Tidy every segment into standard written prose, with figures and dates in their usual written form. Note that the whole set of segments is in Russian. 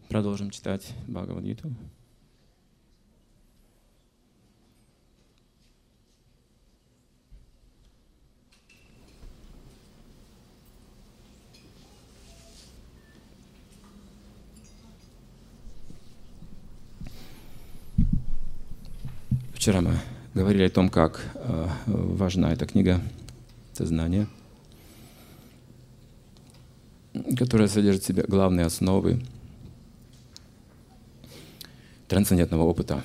Продолжим читать Бхагавад-гиту. Вчера мы говорили о том, как важна эта книга сознания, которая содержит в себе главные основы трансцендентного опыта.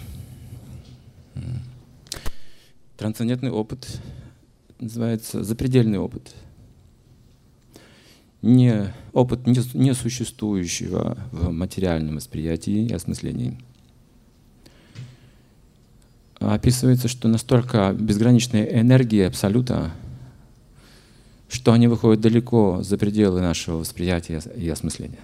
Трансцендентный опыт называется запредельный опыт. Опыт несуществующего в материальном восприятии и осмыслении. Описывается, что настолько безграничная энергия Абсолюта, что они выходят далеко за пределы нашего восприятия и осмысления.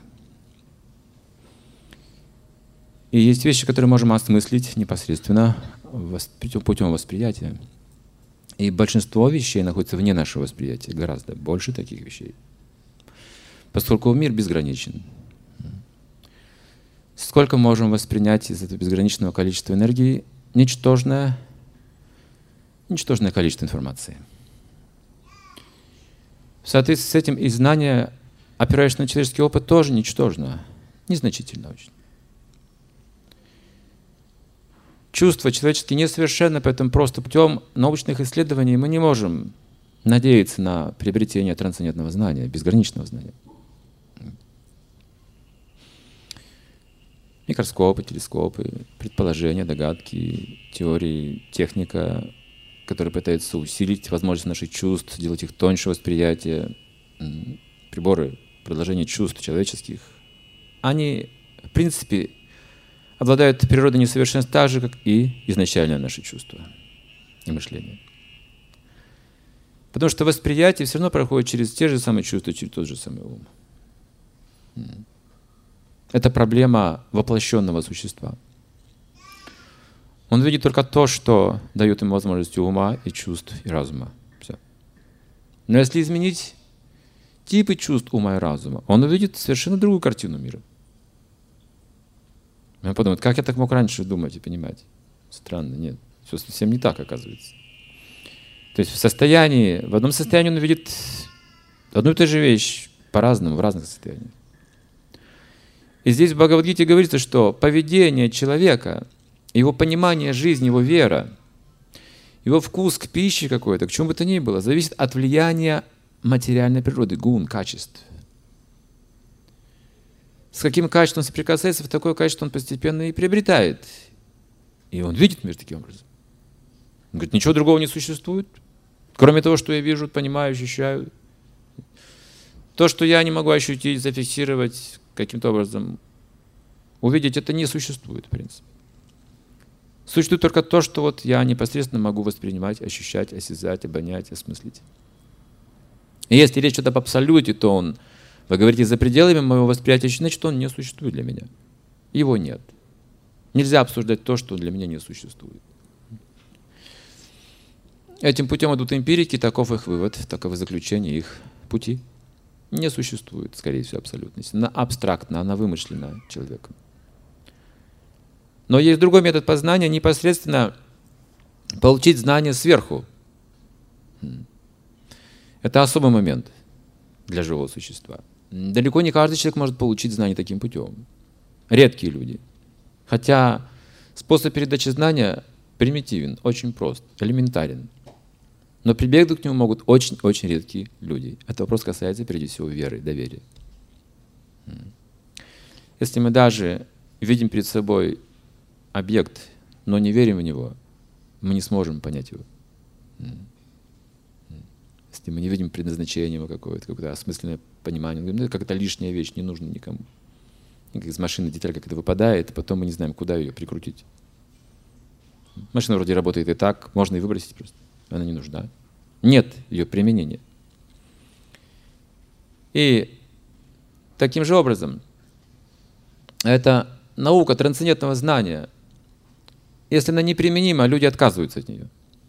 И есть вещи, которые можем осмыслить непосредственно путем восприятия. И большинство вещей находится вне нашего восприятия, гораздо больше таких вещей. Поскольку мир безграничен. Сколько можем воспринять из этого безграничного количества энергии? Ничтожное количество информации. В соответствии с этим и знание, опирающееся на человеческий опыт, тоже ничтожно, незначительно очень. Чувства человеческие несовершенны, поэтому просто путем научных исследований мы не можем надеяться на приобретение трансцендентного знания, безграничного знания. Микроскопы, телескопы, предположения, догадки, теории, техника, которая пытается усилить возможность наших чувств, сделать их тоньше восприятия, приборы продолжения чувств человеческих, они, в принципе, обладают природой несовершенства так же, как и изначально наши чувства и мышление. Потому что восприятие все равно проходит через те же самые чувства, через тот же самый ум. Это проблема воплощенного существа. Он видит только то, что дает ему возможности ума и чувств и разума. Все. Но если изменить типы чувств ума и разума, он увидит совершенно другую картину мира. Он подумает, как я так мог раньше думать и понимать? Странно, нет. Все совсем не так, оказывается. То есть в одном состоянии он видит одну и ту же вещь по-разному, в разных состояниях. И здесь в Бхагавад-гите говорится, что поведение человека, его понимание жизни, его вера, его вкус к пище какой-то, к чему бы то ни было, зависит от влияния материальной природы, гун, качеств. С каким качеством соприкасается, в такое качество он постепенно и приобретает. И он видит мир таким образом. Он говорит, ничего другого не существует, кроме того, что я вижу, понимаю, ощущаю. То, что я не могу ощутить, зафиксировать, каким-то образом увидеть, это не существует, в принципе. Существует только то, что вот я непосредственно могу воспринимать, ощущать, осязать, обонять, осмыслить. И если речь идет об абсолюте, то вы говорите, за пределами моего восприятия, значит, он не существует для меня. Его нет. Нельзя обсуждать то, что для меня не существует. Этим путем идут эмпирики, таков их вывод, таковы заключения их пути. Не существует, скорее всего, абсолютности. Она абстрактна, она вымышлена человеком. Но есть другой метод познания, непосредственно получить знания сверху. Это особый момент для живого существа. Далеко не каждый человек может получить знания таким путем. Редкие люди. Хотя способ передачи знания примитивен, очень прост, элементарен. Но прибегнуть к нему могут очень-очень редкие люди. Этот вопрос касается, прежде всего, веры, доверия. Если мы даже видим перед собой объект, но не верим в него, мы не сможем понять его. Если мы не видим предназначения его какое-то осмысленное понимание, мы говорим, как это лишняя вещь, не нужна никому. И как из машины деталь как это выпадает, и потом мы не знаем, куда ее прикрутить. Машина вроде работает и так, можно и выбросить просто. Она не нужна. Нет ее применения. И таким же образом, это наука трансцендентного знания. Если она неприменима, люди отказываются от нее.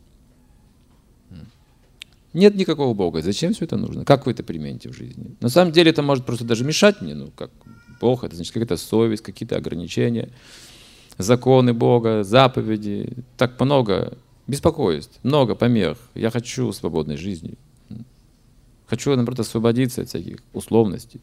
Нет никакого Бога. Зачем все это нужно? Как вы это примените в жизни? На самом деле это может просто даже мешать мне. Бог — это значит какая-то совесть, какие-то ограничения, законы Бога, заповеди. Так много беспокойств, много помех. Я хочу свободной жизни. Хочу, наоборот, освободиться от всяких условностей.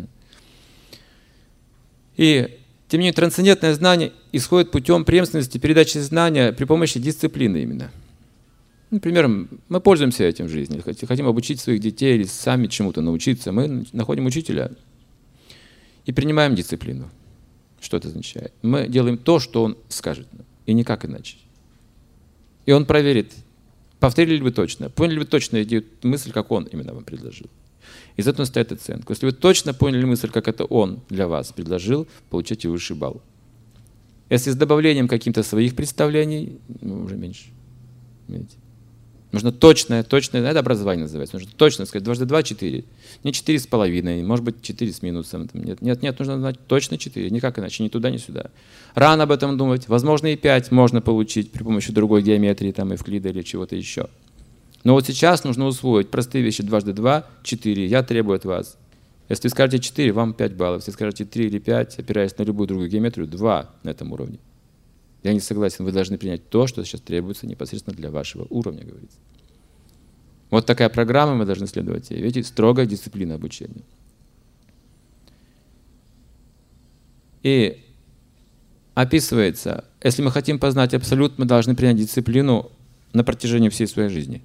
И, тем не менее, трансцендентное знание исходит путем преемственности передачи знания при помощи дисциплины именно. Например, мы пользуемся этим в жизни, хотим обучить своих детей или сами чему-то научиться. Мы находим учителя и принимаем дисциплину. Что это означает? Мы делаем то, что он скажет нам, и никак иначе. И он проверит, повторили ли вы точно, поняли ли вы точно идею, мысль, как он именно вам предложил. Из этого стоит оценка. Если вы точно поняли мысль, как это он для вас предложил, получаете высший балл. Если с добавлением каких-то своих представлений, уже меньше. Видите? Нужно точное, это образование называется. Нужно точно сказать, 2 × 2 – 4. Не 4,5, может быть 4 с минусом. Нет, нужно знать точно 4, никак иначе, ни туда, ни сюда. Рано об этом думать. Возможно, и 5 можно получить при помощи другой геометрии, там, Эвклида или чего-то еще. Но вот сейчас нужно усвоить простые вещи. 2 × 2 – 4. Я требую от вас. Если вы скажете 4, вам 5 баллов. Если скажете 3 или 5, опираясь на любую другую геометрию, 2 на этом уровне. Я не согласен, вы должны принять то, что сейчас требуется непосредственно для вашего уровня, говорится. Вот такая программа, мы должны следовать ей. Видите, строгая дисциплина обучения. И описывается, если мы хотим познать абсолют, мы должны принять дисциплину на протяжении всей своей жизни.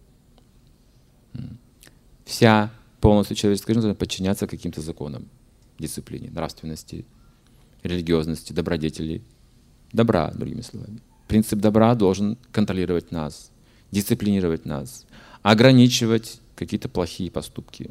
Вся полностью человеческая жизнь должна подчиняться каким-то законам, дисциплине, нравственности, религиозности, добродетели. Добра, другими словами. Принцип добра должен контролировать нас, дисциплинировать нас, ограничивать какие-то плохие поступки.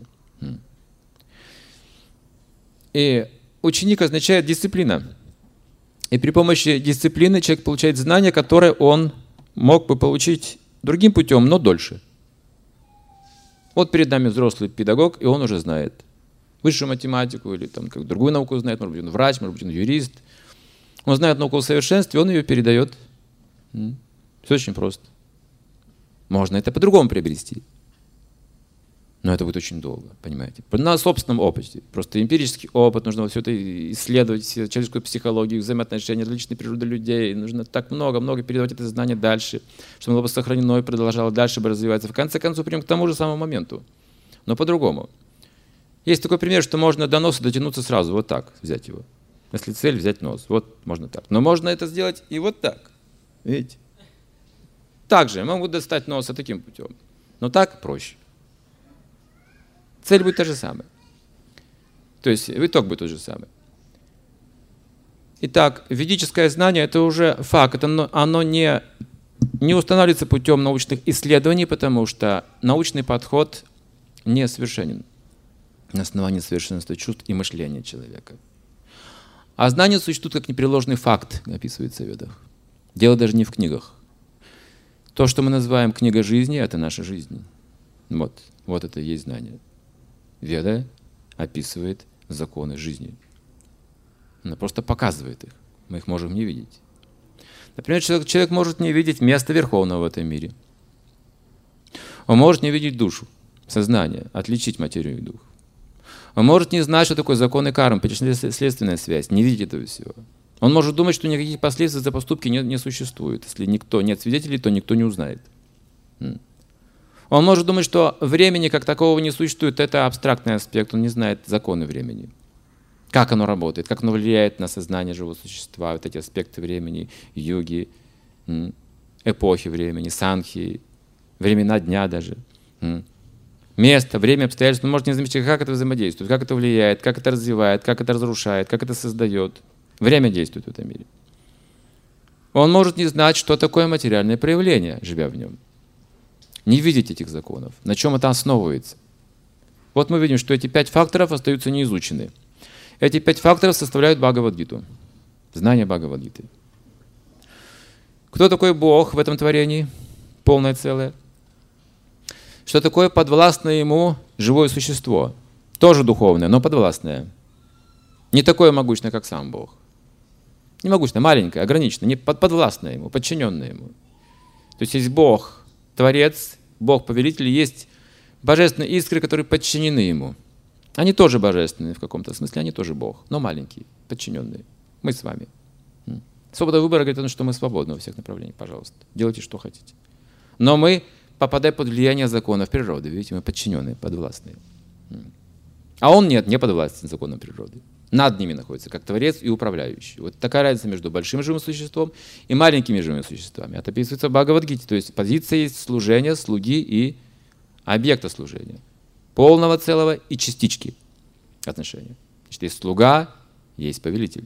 И ученик означает дисциплина. И при помощи дисциплины человек получает знания, которые он мог бы получить другим путем, но дольше. Вот перед нами взрослый педагог, и он уже знает высшую математику или там, как другую науку знает, может быть, он врач, может быть, он юрист. Он знает науку о совершенстве, он ее передает. Все очень просто. Можно это по-другому приобрести. Но это будет очень долго, понимаете. На собственном опыте. Просто эмпирический опыт, нужно все это исследовать, человеческую психологию, взаимоотношения, различные природы людей. Нужно так много передавать это знание дальше, чтобы оно было бы сохранено и продолжало дальше бы развиваться. В конце концов, придем к тому же самому моменту. Но по-другому. Есть такой пример, что можно до носа дотянуться сразу, вот так, взять его. Если цель взять нос, вот можно так. Но можно это сделать и вот так. Видите? Также я могу достать носа таким путем. Но так проще. Цель будет та же самая. То есть итог будет тот же самый. Итак, ведическое знание — это уже факт. Оно не устанавливается путем научных исследований, потому что научный подход не совершенен на основании совершенства чувств и мышления человека. А знание существует как непреложный факт, описывается в Ведах. Дело даже не в книгах. То, что мы называем книга жизни, это наша жизнь. Вот это и есть знание. Веда описывает законы жизни. Она просто показывает их. Мы их можем не видеть. Например, человек может не видеть место Верховного в этом мире. Он может не видеть душу, сознание, отличить материю и дух. Он может не знать, что такое законы кармы, причинно-следственная связь, не видеть этого всего. Он может думать, что никаких последствий за поступки не существует. Если нет свидетелей, то никто не узнает. Он может думать, что времени как такового не существует. Это абстрактный аспект, он не знает законы времени. Как оно работает, как оно влияет на сознание живого существа, вот эти аспекты времени, йоги, эпохи времени, санхи, времена дня даже. Место, время, обстоятельства, он может не замечать, как это взаимодействует, как это влияет, как это развивает, как это разрушает, как это создает. Время действует в этом мире. Он может не знать, что такое материальное проявление, живя в нем. Не видеть этих законов, на чем это основывается. Вот мы видим, что эти 5 факторов остаются неизучены. Эти 5 факторов составляют Бхагавад-гиту, знание Бхагавад-гиты. Кто такой Бог в этом творении? Полное целое. Что такое подвластное ему живое существо? Тоже духовное, но подвластное. Не такое могущественное, как сам Бог. Не могущественное, маленькое, ограниченное, не подвластное ему, подчиненное ему. То есть Бог Творец, Бог Повелитель, есть божественные искры, которые подчинены ему. Они тоже божественные в каком-то смысле, они тоже Бог, но маленькие, подчиненные. Мы с вами. Свобода выбора говорит о том, что мы свободны во всех направлениях, пожалуйста. Делайте, что хотите. Но мы попадаем под влияние законов природы. Видите, мы подчиненные, подвластные. А он нет, не подвластен законам природы. Над ними находится, как творец и управляющий. Вот такая разница между большим живым существом и маленькими живыми существами. Это описывается в Бхагавад-гите. То есть позиция есть служения, слуги и объекта служения. Полного целого и частички отношения. Значит, есть слуга, есть повелитель.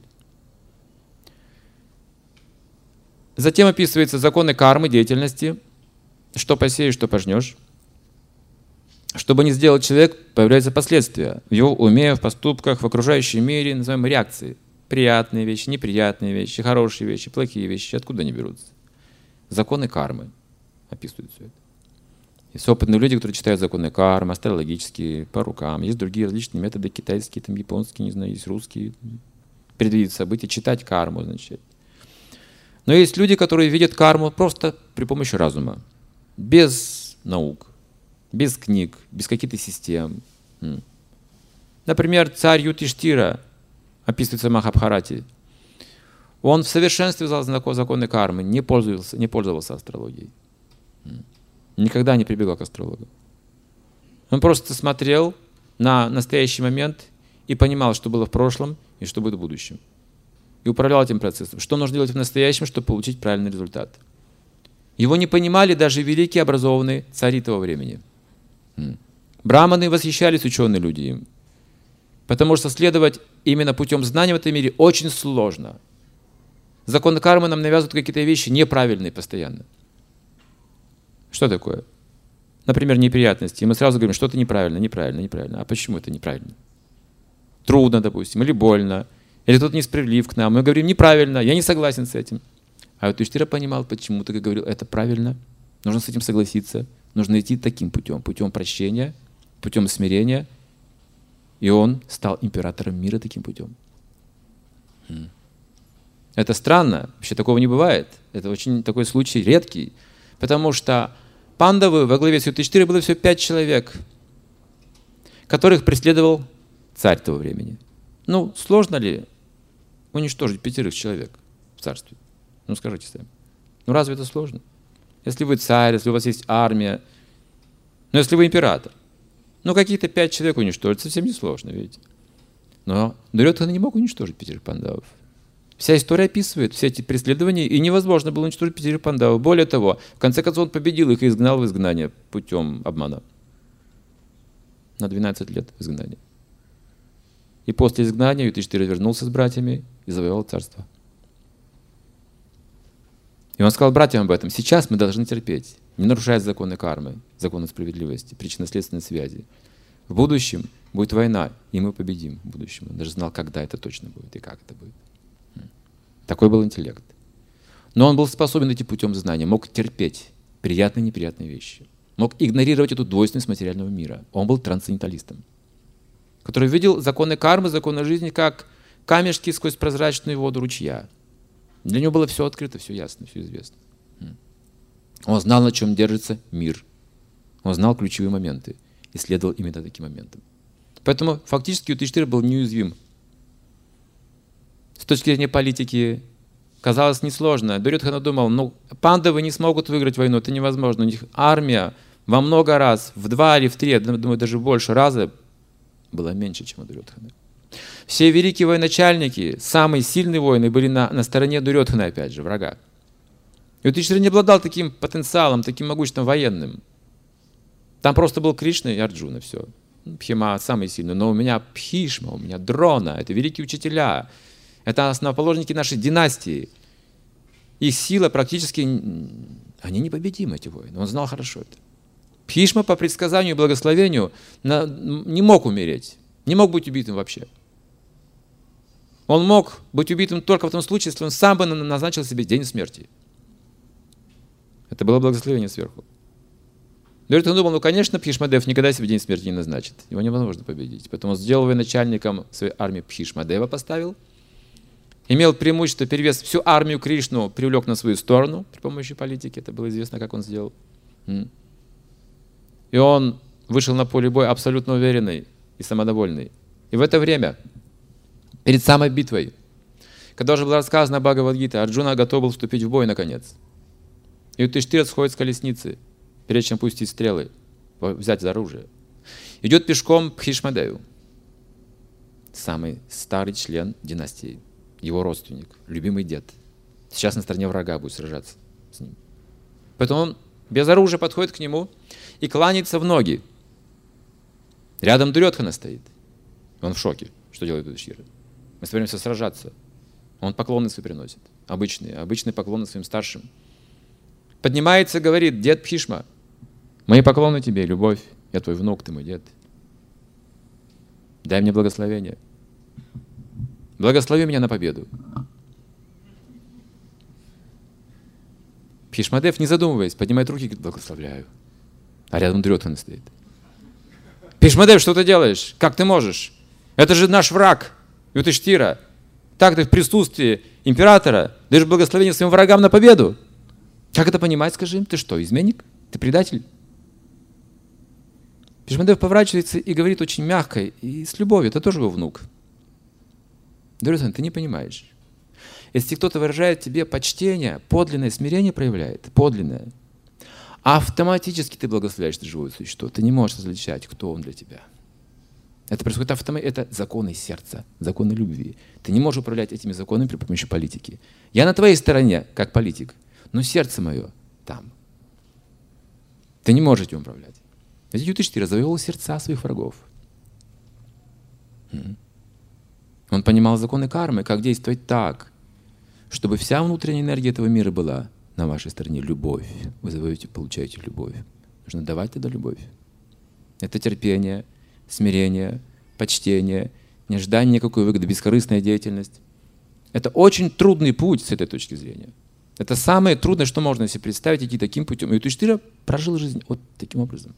Затем описываются законы кармы, деятельности. Что посеешь, что пожнешь. Что бы ни сделал человек, появляются последствия в его уме, в поступках, в окружающем мире, называем реакции. Приятные вещи, неприятные вещи, хорошие вещи, плохие вещи. Откуда они берутся? Законы кармы описывают все это. Есть опытные люди, которые читают законы кармы, астрологические, по рукам. Есть другие различные методы, китайские, там, японские, не знаю, есть русские. Предвидеть события, читать карму, значит. Но есть люди, которые видят карму просто при помощи разума, без наук, без книг, без каких-то систем. Например, царь Юдхиштира, описывается в Махабхарате, он в совершенстве знал законы кармы, не пользовался астрологией. Никогда не прибегал к астрологу. Он просто смотрел на настоящий момент и понимал, что было в прошлом и что будет в будущем. И управлял этим процессом. Что нужно делать в настоящем, чтобы получить правильный результат. Его не понимали даже великие образованные цари того времени. Браманы восхищались, ученые люди им. Потому что следовать именно путем знания в этом мире очень сложно. Законы кармы нам навязывают какие-то вещи неправильные постоянно. Что такое? Например, неприятности. И мы сразу говорим, что-то неправильно, неправильно, неправильно. А почему это неправильно? Трудно, допустим, или больно. Или кто-то несправедлив к нам. Мы говорим, неправильно, я не согласен с этим. А вот Юдхиштира понимал, почему ты говорил, это правильно. Нужно с этим согласиться. Нужно идти таким путем. Путем прощения, путем смирения. И он стал императором мира таким путем. Это странно. Вообще такого не бывает. Это очень такой случай редкий. Потому что пандавы во главе с Юдхиштирой было всего 5 человек, которых преследовал царь того времени. Ну, сложно ли уничтожить 5 человек в царстве? Ну, скажите сами. Ну, разве это сложно? Если вы царь, если у вас есть армия, но если вы император, ну, какие-то 5 человек уничтожить совсем не сложно, видите? Но Дурьодхана не мог уничтожить 5 пандавов. Вся история описывает все эти преследования, и невозможно было уничтожить 5 пандавов. Более того, в конце концов, он победил их и изгнал в изгнание путем обмана. На 12 лет изгнания. И после изгнания Юдхиштира вернулся с братьями и завоевал царство. И он сказал братьям об этом. Сейчас мы должны терпеть, не нарушая законы кармы, законы справедливости, причинно-следственной связи. В будущем будет война, и мы победим в будущем. Он даже знал, когда это точно будет и как это будет. Такой был интеллект. Но он был способен идти путем знания, мог терпеть приятные и неприятные вещи. Мог игнорировать эту двойственность материального мира. Он был трансценденталистом, который видел законы кармы, законы жизни, как камешки сквозь прозрачную воду ручья. Для него было все открыто, все ясно, все известно. Он знал, на чем держится мир. Он знал ключевые моменты и следовал именно таким моментам. Поэтому фактически Юдхиштира был неуязвим. С точки зрения политики казалось несложно. Дурьодхана думал, ну, пандавы не смогут выиграть войну, это невозможно. У них армия во много раз, в 2 или в 3, думаю, даже больше раза была меньше, чем у Дурьодхана. Все великие военачальники, самые сильные воины были на стороне Дурьодхана, опять же, врага. Юдхиштира не обладал таким потенциалом, таким могуществом военным. Там просто был Кришна и Арджуна, все. Бхима самый сильный, но у меня Бхишма, у меня Дрона, это великие учителя. Это основоположники нашей династии. Их сила практически... Они непобедимы, эти воины. Он знал хорошо это. Бхишма по предсказанию и благословению не мог умереть. Не мог быть убитым вообще. Он мог быть убитым только в том случае, если он сам бы назначил себе день смерти. Это было благословение сверху. Дурьодхана думал, ну, конечно, Бхишмадев никогда себе день смерти не назначит. Его невозможно победить. Поэтому он сделал военачальником своей армии Бхишмадева, поставил. Имел преимущество, перевес, всю армию Кришну привлек на свою сторону при помощи политики. Это было известно, как он сделал. И он вышел на поле боя абсолютно уверенный, и самодовольный. И в это время, перед самой битвой, когда уже было рассказано о Бхагавад-гите, Арджуна готов был вступить в бой наконец. И Юдхиштхира сходит с колесницы, прежде чем пустить стрелы, взять за оружие. Идет пешком Бхишмадеву, самый старый член династии, его родственник, любимый дед. Сейчас на стороне врага будет сражаться с ним. Поэтому он без оружия подходит к нему и кланяется в ноги. Рядом Дурьодхана стоит. Он в шоке, что делает Юдхиштхира. Мы собираемся сражаться. Он поклоны свои приносит. Обычные поклоны своим старшим. Поднимается и говорит: дед Бхишма, мои поклоны тебе, любовь. Я твой внук, ты мой дед. Дай мне благословение. Благослови меня на победу. Бхишмадев, не задумываясь, поднимает руки и говорит: благословляю. А рядом Дурьодхана стоит. Бхишмадев, что ты делаешь? Как ты можешь? Это же наш враг, Юдхиштхира. Так ты в присутствии императора даешь благословение своим врагам на победу. Как это понимать, скажи им? Ты что, изменник? Ты предатель? Бхишмадев поворачивается и говорит очень мягко и с любовью: это тоже его внук. Дурьодхан, ты не понимаешь. Если кто-то выражает тебе почтение, подлинное смирение проявляет, подлинное, автоматически ты благословляешь это живое существо. Ты не можешь различать, кто он для тебя. Это происходит автоматически. Это законы сердца, законы любви. Ты не можешь управлять этими законами при помощи политики. Я на твоей стороне, как политик, но сердце мое там. Ты не можешь этим управлять. Юдхиштхира завоевал сердца своих врагов. Он понимал законы кармы, как действовать так, чтобы вся внутренняя энергия этого мира была на вашей стороне. Любовь. Вы завоюете, получаете любовь. Нужно давать тогда любовь. Это терпение, смирение, почтение, неждание никакой выгоды, бескорыстная деятельность. Это очень трудный путь с этой точки зрения. Это самое трудное, что можно себе представить, идти таким путем. И Юдхиштхира прожил жизнь вот таким образом.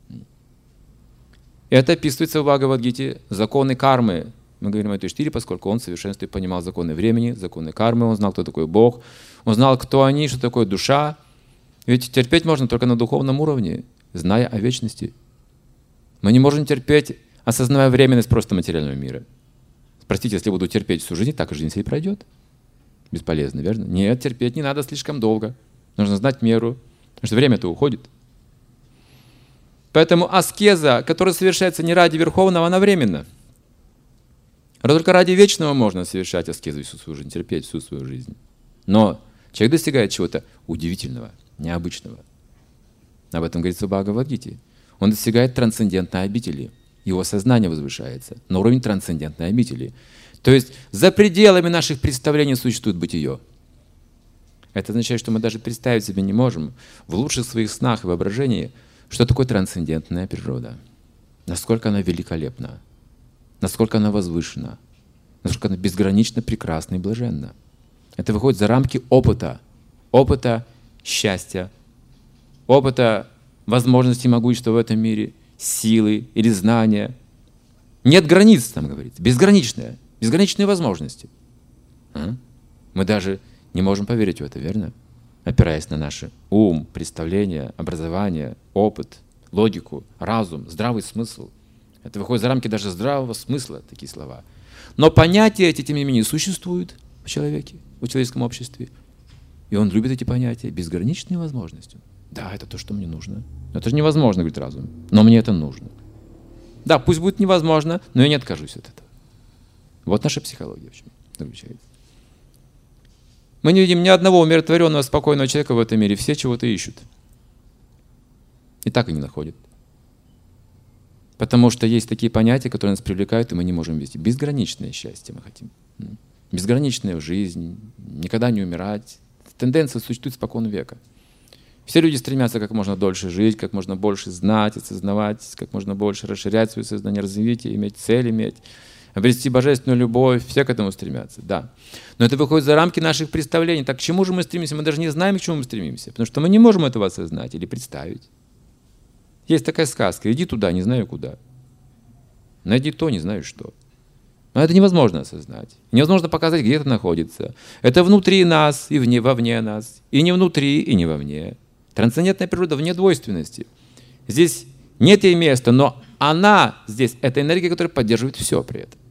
И это описывается в Бхагавад-гите. Законы кармы. Мы говорим о Юдхиштхире, поскольку он в совершенстве понимал законы времени, законы кармы, он знал, кто такой Бог, он знал, кто они, что такое душа. Ведь терпеть можно только на духовном уровне, зная о вечности. Мы не можем терпеть, осознавая временность просто материального мира. Простите, если буду терпеть всю жизнь, так и жизнь себе пройдет. Бесполезно, верно? Нет, терпеть не надо слишком долго. Нужно знать меру, потому что время-то уходит. Поэтому аскеза, которая совершается не ради верховного, она временна. Только ради вечного можно совершать аскезу всю свою жизнь, терпеть всю свою жизнь. Но человек достигает чего-то удивительного, необычного. Об этом говорится в Бхагавад-гите. Он достигает трансцендентной обители. Его сознание возвышается на уровень трансцендентной обители. То есть за пределами наших представлений существует бытие. Это означает, что мы даже представить себе не можем в лучших своих снах и воображении, что такое трансцендентная природа. Насколько она великолепна, насколько она возвышена, насколько она безгранично прекрасна и блаженна. Это выходит за рамки опыта счастья, опыта возможностей могущества в этом мире, силы или знания. Нет границ, там говорится, безграничные возможности. Мы даже не можем поверить в это, верно? Опираясь на наш ум, представление, образование, опыт, логику, разум, здравый смысл. Это выходит за рамки даже здравого смысла, такие слова. Но понятия эти, тем не менее, существуют в человеке, в человеческом обществе. И он любит эти понятия, безграничные возможности. Да, это то, что мне нужно. Это же невозможно, говорит разум, но мне это нужно. Да, пусть будет невозможно, но я не откажусь от этого. Вот наша психология в чем заключается. Мы не видим ни одного умиротворенного, спокойного человека в этом мире. Все чего-то ищут. И так и не находят. Потому что есть такие понятия, которые нас привлекают, и мы не можем вести. Безграничное счастье мы хотим. Безграничная жизнь, никогда не умирать. Тенденция существует спокон века. Все люди стремятся как можно дольше жить, как можно больше знать, осознавать, как можно больше расширять свое сознание, развитие, иметь цель, обрести божественную любовь. Все к этому стремятся, да. Но это выходит за рамки наших представлений. Так к чему же мы стремимся? Мы даже не знаем, к чему мы стремимся, потому что мы не можем этого осознать или представить. Есть такая сказка: иди туда, не знаю куда. Найди то, не знаю что. Но это невозможно осознать. Невозможно показать, где это находится. Это внутри нас и вовне нас. И не внутри, и не вовне. Трансцендентная природа вне двойственности. Здесь нет ей места, но она здесь, это энергия, которая поддерживает все при этом.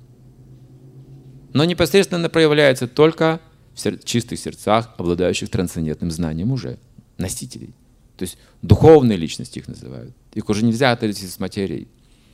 Но непосредственно она проявляется только в чистых сердцах, обладающих трансцендентным знанием уже, носителей. То есть духовные личности их называют. Их уже нельзя отделить с материей.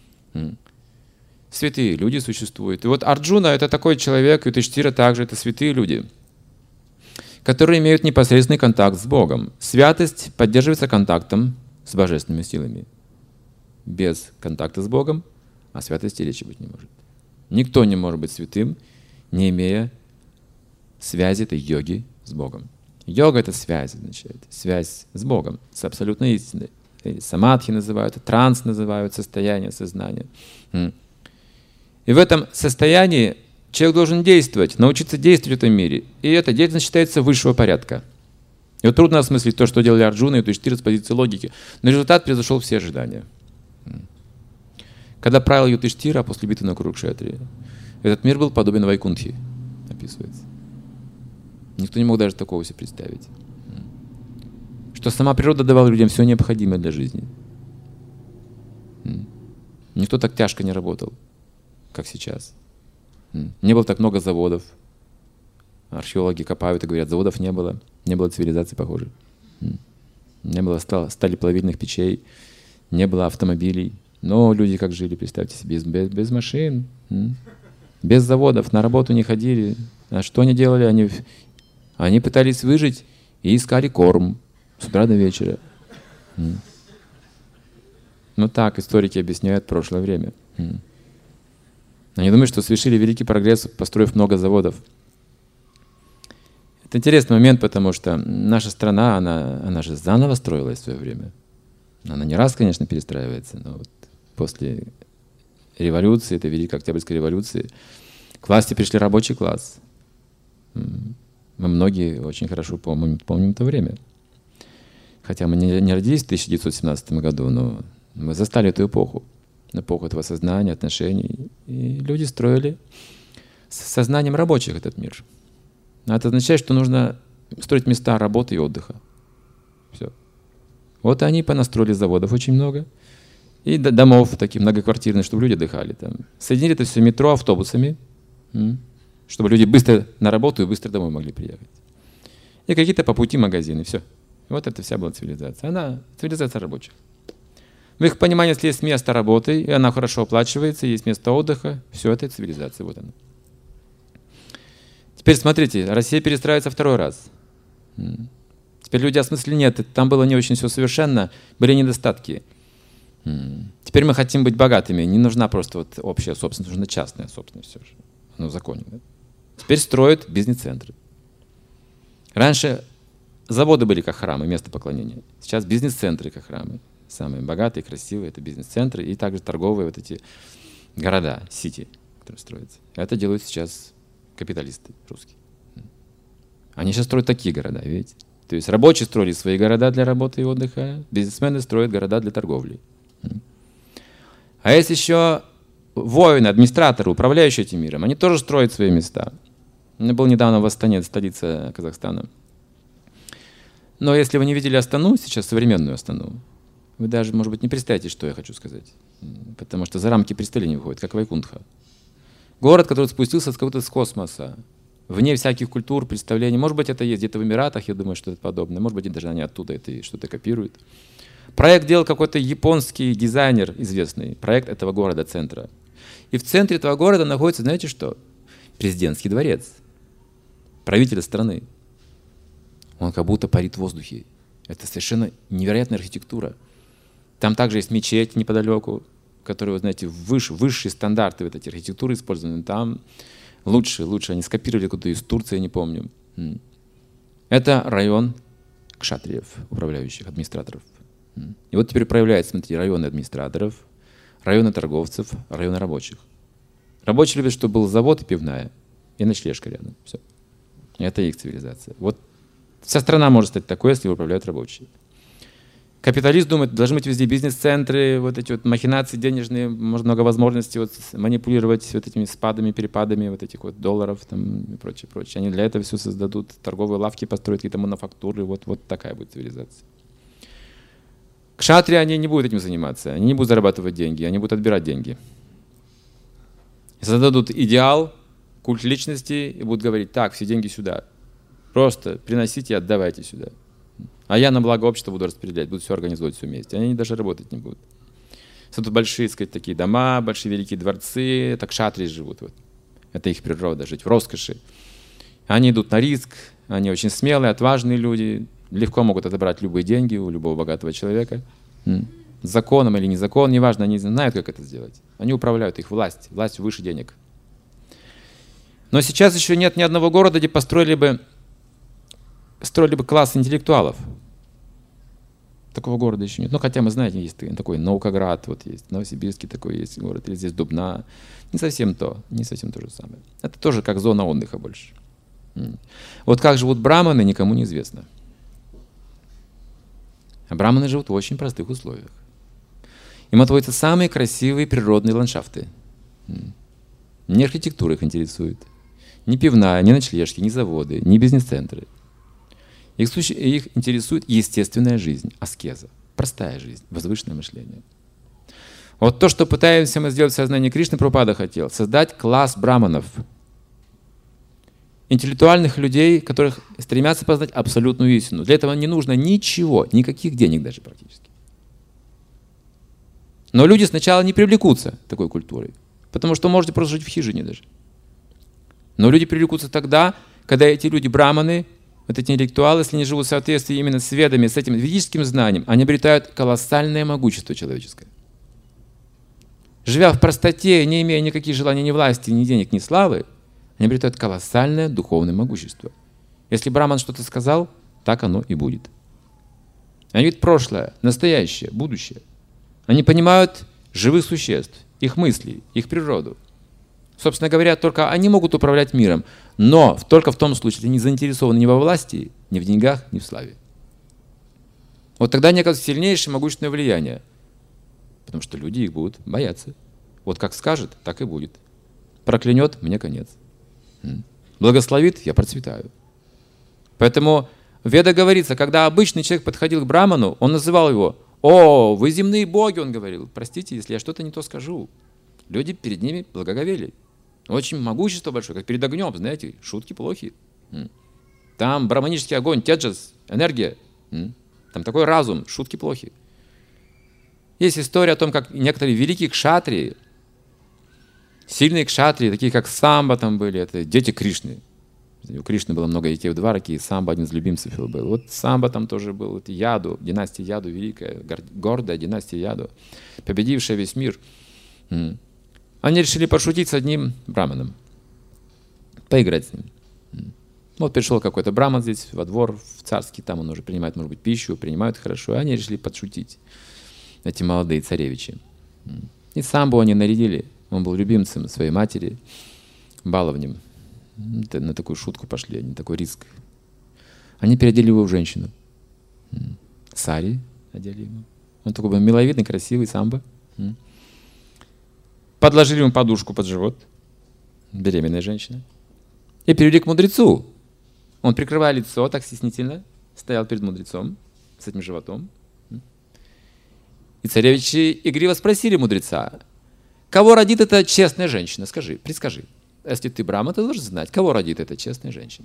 Святые люди существуют. И вот Арджуна — это такой человек, и Юдхиштира также — это святые люди, которые имеют непосредственный контакт с Богом. Святость поддерживается контактом с божественными силами. Без контакта с Богом о святости речи быть не может. Никто не может быть святым, не имея связи этой йоги с Богом. Йога — это связь, означает. Связь с Богом, с абсолютной истиной. Самадхи называют, транс называют, состояние сознания. И в этом состоянии человек должен действовать, научиться действовать в этом мире. И эта деятельность считается высшего порядка. И вот трудно осмыслить то, что делали Арджуна и Юдхиштира с позиции логики. Но результат превзошел все ожидания. Когда правил Юдхиштира после битвы на Курукшетре, этот мир был подобен Вайкунтхе, описывается. Никто не мог даже такого себе представить. Что сама природа давала людям все необходимое для жизни. Никто так тяжко не работал, как сейчас. Не было так много заводов. Археологи копают и говорят, заводов не было цивилизации похожей. Не было сталеплавильных печей, не было автомобилей. Но люди как жили, представьте себе, без машин, без заводов, на работу не ходили. А что они делали? Они пытались выжить и искали корм с утра до вечера. Ну так историки объясняют прошлое время. Они думают, что совершили великий прогресс, построив много заводов. Это интересный момент, потому что наша страна, она же заново строилась в свое время. Она не раз, конечно, перестраивается, но вот после революции, этой Великой Октябрьской революции, к власти пришли рабочий класс. Мы многие очень хорошо помним то время. Хотя мы не родились в 1917 году, но мы застали эту эпоху этого сознания, отношений. И люди строили с сознанием рабочих этот мир. А это означает, что нужно строить места работы и отдыха. Все. Вот они понастроили заводов очень много. И домов таких многоквартирных, чтобы люди отдыхали там. Соединили это все метро автобусами, чтобы люди быстро на работу и быстро домой могли приехать. И какие-то по пути магазины. Все. Вот это вся была цивилизация. Она цивилизация рабочих. В их понимании, если есть место работы, и она хорошо оплачивается, есть место отдыха, все это цивилизация. Вот она. Теперь смотрите, Россия перестраивается второй раз. Теперь люди осмыслили, нет, там было не очень все совершенно, были недостатки. Теперь мы хотим быть богатыми, не нужна просто вот общая собственность, нужна частная собственность все же. Оно в законе. Да? Теперь строят бизнес-центры. Раньше заводы были как храмы, место поклонения. Сейчас бизнес-центры как храмы. Самые богатые, красивые — это бизнес-центры и также торговые вот эти города, сити, которые строятся. Это делают сейчас капиталисты русские. Они сейчас строят такие города, видите? То есть рабочие строили свои города для работы и отдыха, бизнесмены строят города для торговли. А есть еще воины, администраторы, управляющие этим миром, они тоже строят свои места. У меня был недавно в Астане, столица Казахстана. Но если вы не видели Астану, сейчас современную Астану, вы даже, может быть, не представите, что я хочу сказать. Потому что за рамки представления выходит, как Вайкунтха. Город, который спустился с космоса, вне всяких культур, представлений. Может быть, это есть где-то в Эмиратах, я думаю, что это подобное. Может быть, даже они оттуда это что-то копируют. Проект делал какой-то японский дизайнер известный. Проект этого города-центра. И в центре этого города находится, знаете что? Президентский дворец. Правитель страны. Он как будто парит в воздухе. Это совершенно невероятная архитектура. Там также есть мечеть неподалеку, которая, вы знаете, высшие стандарты вот этой архитектуры использованы. Там лучше. Они скопировали куда-то из Турции, я не помню. Это район кшатриев, управляющих, администраторов. И вот теперь проявляются, смотрите, районы администраторов, районы торговцев, районы рабочих. Рабочие любят, чтобы был завод и пивная, и ночлежка рядом. Все. Это их цивилизация. Вот вся страна может стать такой, если управляют рабочие. Капиталист думает, должны быть везде бизнес-центры, вот эти вот махинации денежные, может, много возможностей вот манипулировать вот этими спадами, перепадами вот этих вот долларов там, и прочее. Они для этого все создадут, торговые лавки построят, какие-то мануфактуры, вот такая будет цивилизация. Кшатрии, они не будут этим заниматься, они не будут зарабатывать деньги, они будут отбирать деньги. Создадут идеал, культ личности и будут говорить: так, все деньги сюда. Просто приносите и отдавайте сюда. А я на благо общества буду распределять, буду все организовывать все вместе. Они даже работать не будут. Создадут большие, так сказать, такие дома, большие великие дворцы. Это кшатрии живут. Вот. Это их природа, жить в роскоши. Они идут на риск, они очень смелые, отважные люди. Легко могут отобрать любые деньги у любого богатого человека. Законом или незаконным, неважно, они знают, как это сделать. Они управляют, их власть. Власть выше денег. Но сейчас еще нет ни одного города, где строили бы класс интеллектуалов. Такого города еще нет. Ну, хотя мы знаете, есть такой Наукоград, вот есть, Новосибирский такой есть город, или здесь Дубна. Не совсем то же самое. Это тоже как зона отдыха больше. Вот как живут браманы, никому не известно. А браманы живут в очень простых условиях. Им отводятся самые красивые природные ландшафты. Не архитектура их интересует, ни пивная, ни ночлежки, ни заводы, ни бизнес-центры. Их интересует естественная жизнь, аскеза, простая жизнь, возвышенное мышление. Вот то, что пытаемся мы сделать в сознании Кришны, Прабхупада хотел, создать класс браманов, интеллектуальных людей, которых стремятся познать абсолютную истину. Для этого не нужно ничего, никаких денег даже практически. Но люди сначала не привлекутся такой культурой, потому что можете просто жить в хижине даже. Но люди привлекутся тогда, когда эти люди браманы, вот эти интеллектуалы, если они живут в соответствии именно с ведами, с этим ведическим знанием, они обретают колоссальное могущество человеческое. Живя в простоте, не имея никаких желаний ни власти, ни денег, ни славы, они обретают колоссальное духовное могущество. Если браман что-то сказал, так оно и будет. Они видят прошлое, настоящее, будущее. Они понимают живых существ, их мысли, их природу. Собственно говоря, только они могут управлять миром, но только в том случае, если они заинтересованы ни во власти, ни в деньгах, ни в славе. Вот тогда они оказывают сильнейшее могущественное влияние, потому что люди их будут бояться. Вот как скажет, так и будет. Проклянет — мне конец. Благословит — я процветаю. Поэтому в Ведах говорится, когда обычный человек подходил к браману, он называл его: «О, вы земные боги», он говорил. «Простите, если я что-то не то скажу». Люди перед ними благоговели. Очень могущество большое, как перед огнем, знаете, шутки плохие. Там браманический огонь, теджас, энергия. Там такой разум, шутки плохие. Есть история о том, как некоторые великие кшатрии, сильные кшатрии, такие как Самба там были, это дети Кришны. У Кришны было много детей в Двараке, и Самба один из любимцев его был. Вот Самба там тоже был, это Яду, династия Яду великая, гордая династия Яду, победившая весь мир. Они решили пошутить с одним браманом, поиграть с ним. Вот пришел какой-то браман здесь во двор, в царский, там он уже принимает, может быть, пищу, принимают хорошо, и они решили подшутить, эти молодые царевичи. И Самбу они нарядили, он был любимцем своей матери, баловнем. На такую шутку пошли, на такой риск. Они переодели его в женщину. Сари одели ему. Он такой был миловидный, красивый Самба. Подложили ему подушку под живот, беременная женщина, и привели к мудрецу. Он, прикрывая лицо так стеснительно, стоял перед мудрецом с этим животом. И царевичи игриво спросили мудреца: кого родит эта честная женщина? Скажи, предскажи. Если ты браман, ты должен знать, кого родит эта честная женщина.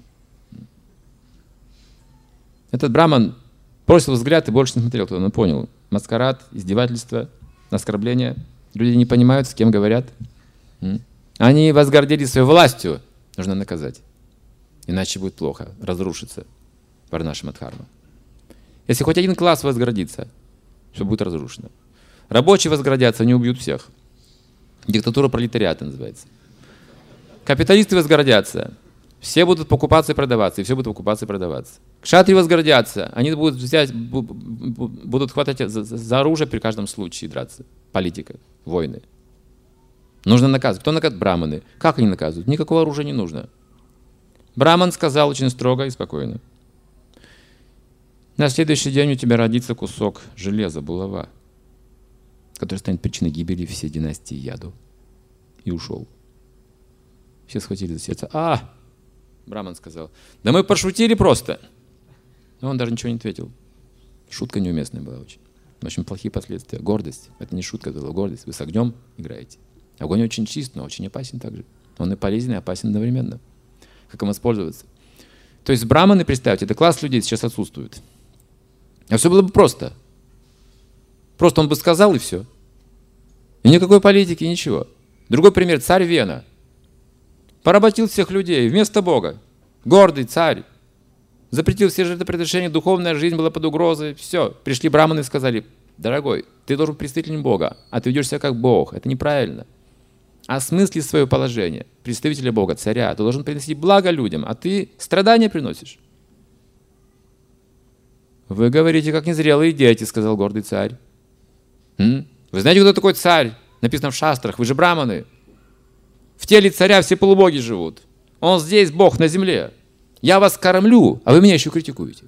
Этот браман бросил взгляд и больше не смотрел, туда он понял. Маскарад, издевательство, оскорбление. Люди не понимают, с кем говорят. Они возгордились своей властью. Нужно наказать. Иначе будет плохо, разрушится Варнашамадхарма. Если хоть один класс возгордится, все будет разрушено. Рабочие возгордятся, они убьют всех. Диктатура пролетариата называется. Капиталисты возгордятся. Все будут покупаться и продаваться, и все будут покупаться и продаваться. Кшатрии возгордятся. Они будут хватать за оружие при каждом случае драться. Политика, войны. Нужно наказывать. Кто наказывает? Браманы. Как они наказывают? Никакого оружия не нужно. Браман сказал очень строго и спокойно: на следующий день у тебя родится кусок железа, булава, который станет причиной гибели всей династии Яду. И ушел. Все схватили за сердце. Браман сказал: да мы пошутили просто. Но он даже ничего не ответил. Шутка неуместная была очень. Очень плохие последствия. Гордость. Это не шутка, это гордость. Вы с огнем играете. Огонь очень чист, но очень опасен также. Он и полезен, и опасен одновременно. Как им воспользоваться? То есть браманы, представьте, это класс людей сейчас отсутствует. А все было бы просто. Просто он бы сказал, и все. И никакой политики, ничего. Другой пример. Царь Вена. Поработил всех людей вместо Бога. Гордый царь. Запретил все жертвоприношения, духовная жизнь была под угрозой. Все. Пришли браманы и сказали: дорогой, ты должен быть представителем Бога, а ты ведешь себя как Бог. Это неправильно. Осмысли свое положение. Представителя Бога, царя. Ты должен приносить благо людям, а ты страдания приносишь. Вы говорите, как незрелые дети, сказал гордый царь. Вы знаете, кто такой царь? Написано в шастрах. Вы же браманы. В теле царя все полубоги живут. Он здесь Бог на земле. Я вас кормлю, а вы меня еще критикуете.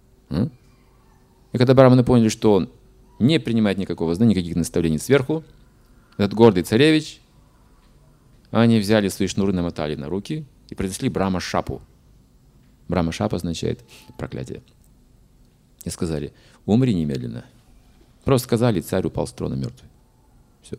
И когда браманы поняли, что он не принимает никакого знания, никаких наставлений сверху, этот гордый царевич, они взяли свои шнуры, намотали на руки и принесли Брама-шапу. Брама-шапа означает проклятие. И сказали: умри немедленно. Просто сказали, царь упал с трона мертвый. Все.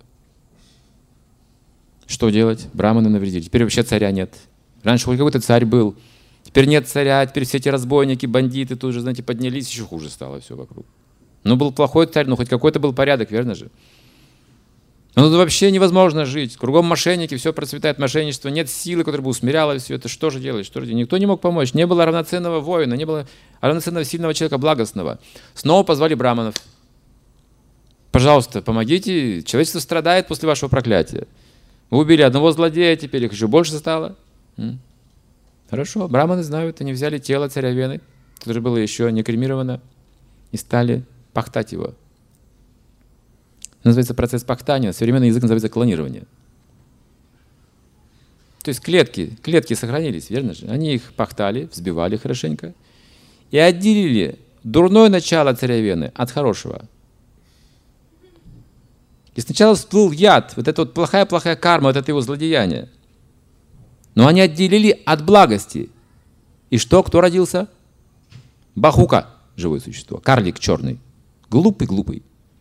Что делать? Браманы навредили. Теперь вообще царя нет. Раньше хоть какой-то царь был. Теперь нет царя, теперь все эти разбойники, бандиты тут же, знаете, поднялись, еще хуже стало все вокруг. Ну, был плохой царь, но хоть какой-то был порядок, верно же? Ну, тут вообще невозможно жить. Кругом мошенники, все процветает мошенничество, нет силы, которая бы усмиряла все это. Что же делать? Что же делать? Никто не мог помочь. Не было равноценного воина, не было равноценного сильного человека, благостного. Снова позвали браманов. Пожалуйста, помогите. Человечество страдает после вашего проклятия. Вы убили одного злодея, теперь их еще больше стало. Хорошо, браманы знают, они взяли тело царя Вены, которое было еще не кремировано, и стали пахтать его. Называется процесс пахтания, современный язык называется клонирование. То есть клетки сохранились, верно же? Они их пахтали, взбивали хорошенько и отделили дурное начало царя Вены от хорошего. И сначала всплыл яд, вот эта вот плохая карма, вот это его злодеяние. Но они отделили от благости. И что? Кто родился? Бахука, живое существо, карлик черный. Глупый.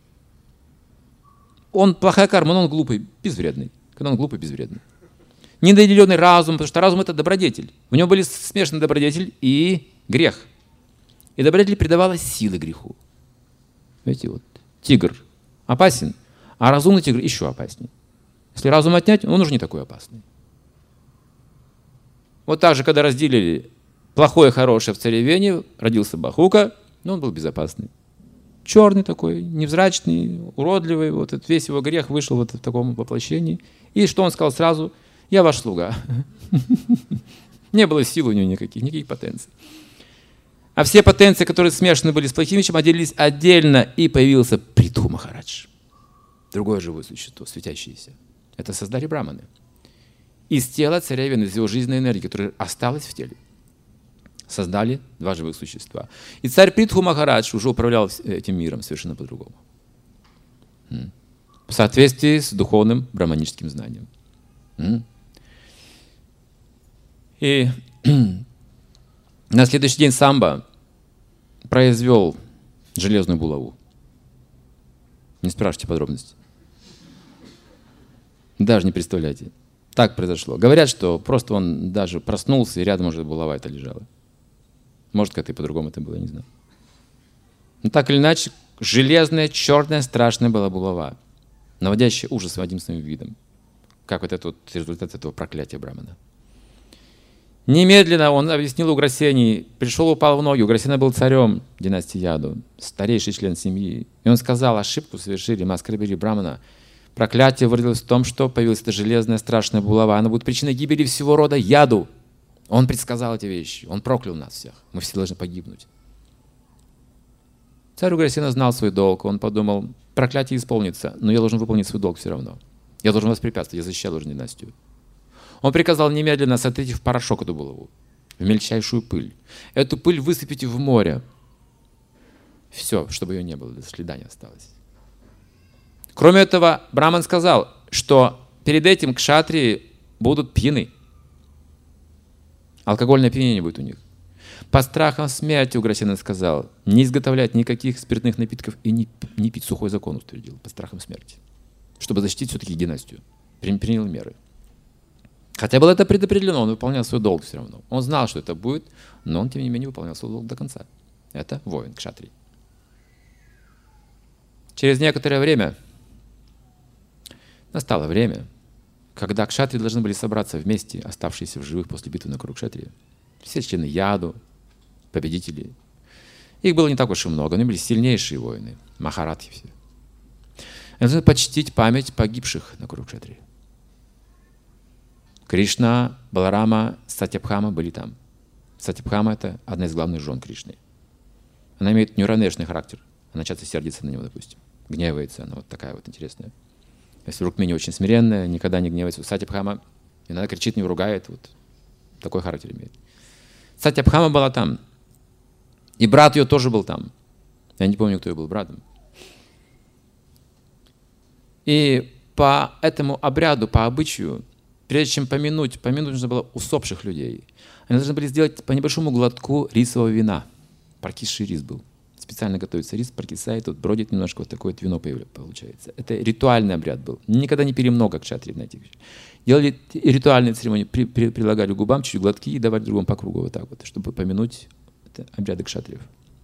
Он плохая карма, но он глупый, безвредный. Когда он глупый, безвредный. Недоделенный разум, потому что разум — это добродетель. В нем были смешаны добродетель и грех. И добродетель придавала силы греху. Видите, вот тигр опасен, а разумный тигр еще опаснее. Если разум отнять, он уже не такой опасный. Вот так же, когда разделили плохое и хорошее в царе Вене, родился Бахука, но он был безопасный. Черный такой, невзрачный, уродливый, вот этот весь его грех вышел вот в таком воплощении. И что он сказал сразу? Я ваш слуга. Не было сил у него никаких потенций. А все потенции, которые смешаны были с плохим вещем, отделились отдельно, и появился Притху Махарадж. Другое живое существо, светящееся. Это создали браманы. Из тела царя Вены, из его жизненной энергии, которая осталась в теле, создали два живых существа. И царь Притху Махарадж уже управлял этим миром совершенно по-другому. В соответствии с духовным браманическим знанием. И на следующий день Самба произвел железную булаву. Не спрашивайте подробностей. Даже не представляете. Так произошло. Говорят, что просто он даже проснулся, и рядом уже булава эта лежала. Может, как-то и по-другому это было, не знаю. Но так или иначе, железная, черная, страшная была булава, наводящая ужас одним своим видом. Как вот этот вот результат этого проклятия брамана. Немедленно он объяснил Уграсене, пришел, упал в ноги. Уграсена был царем династии Яду, старейший член семьи. И он сказал: ошибку совершили, мы оскорбили брамана. Проклятие выродилось в том, что появилась эта железная страшная булава. Она будет причиной гибели всего рода Яду. Он предсказал эти вещи. Он проклял нас всех. Мы все должны погибнуть. Царь Уграсена знал свой долг. Он подумал: проклятие исполнится, но я должен выполнить свой долг все равно. Я должен воспрепятствовать, я защищал уже династию. Он приказал немедленно сотрите в порошок эту булаву, в мельчайшую пыль. Эту пыль высыпите в море. Все, чтобы ее не было, следа не осталось. Кроме этого, браман сказал, что перед этим кшатрии будут пьяны. Алкогольное опьянение будет у них. По страхам смерти Уграсена сказал, не изготовлять никаких спиртных напитков и не пить. Сухой закон утвердил по страхам смерти. Чтобы защитить все-таки династию. Принял меры. Хотя было это предопределено, он выполнял свой долг все равно. Он знал, что это будет, но он, тем не менее, выполнял свой долг до конца. Это воин, кшатрий. Через некоторое время настало время, когда кшатрии должны были собраться вместе, оставшиеся в живых после битвы на Курукшетре. Все члены Яду, победители. Их было не так уж и много, они были сильнейшие воины, махарадхи все. Они должны почтить память погибших на Курукшетре. Кришна, Баларама, Сатябхама были там. Сатябхама — это одна из главных жен Кришны. Она имеет неуравновешенный характер. Она часто сердится на него, допустим. Гневается, она вот такая вот интересная. Если Рукмини очень смиренная, никогда не гневается. Сатябхама иногда кричит, не ругает. Вот такой характер имеет. Сатябхама была там. И брат ее тоже был там. Я не помню, кто ее был братом. И по этому обряду, по обычаю, прежде чем помянуть нужно было усопших людей. Они должны были сделать по небольшому глотку рисового вина. Прокисший рис был. Специально готовится рис, прокисает, вот бродит немножко, вот такое вот вино получается. Это ритуальный обряд был. Никогда не пили много кшатриев на этих вещах. Делали ритуальные церемонии, прилагали к губам чуть глотки и давали другому по кругу вот так вот, чтобы помянуть обряды кшатриев.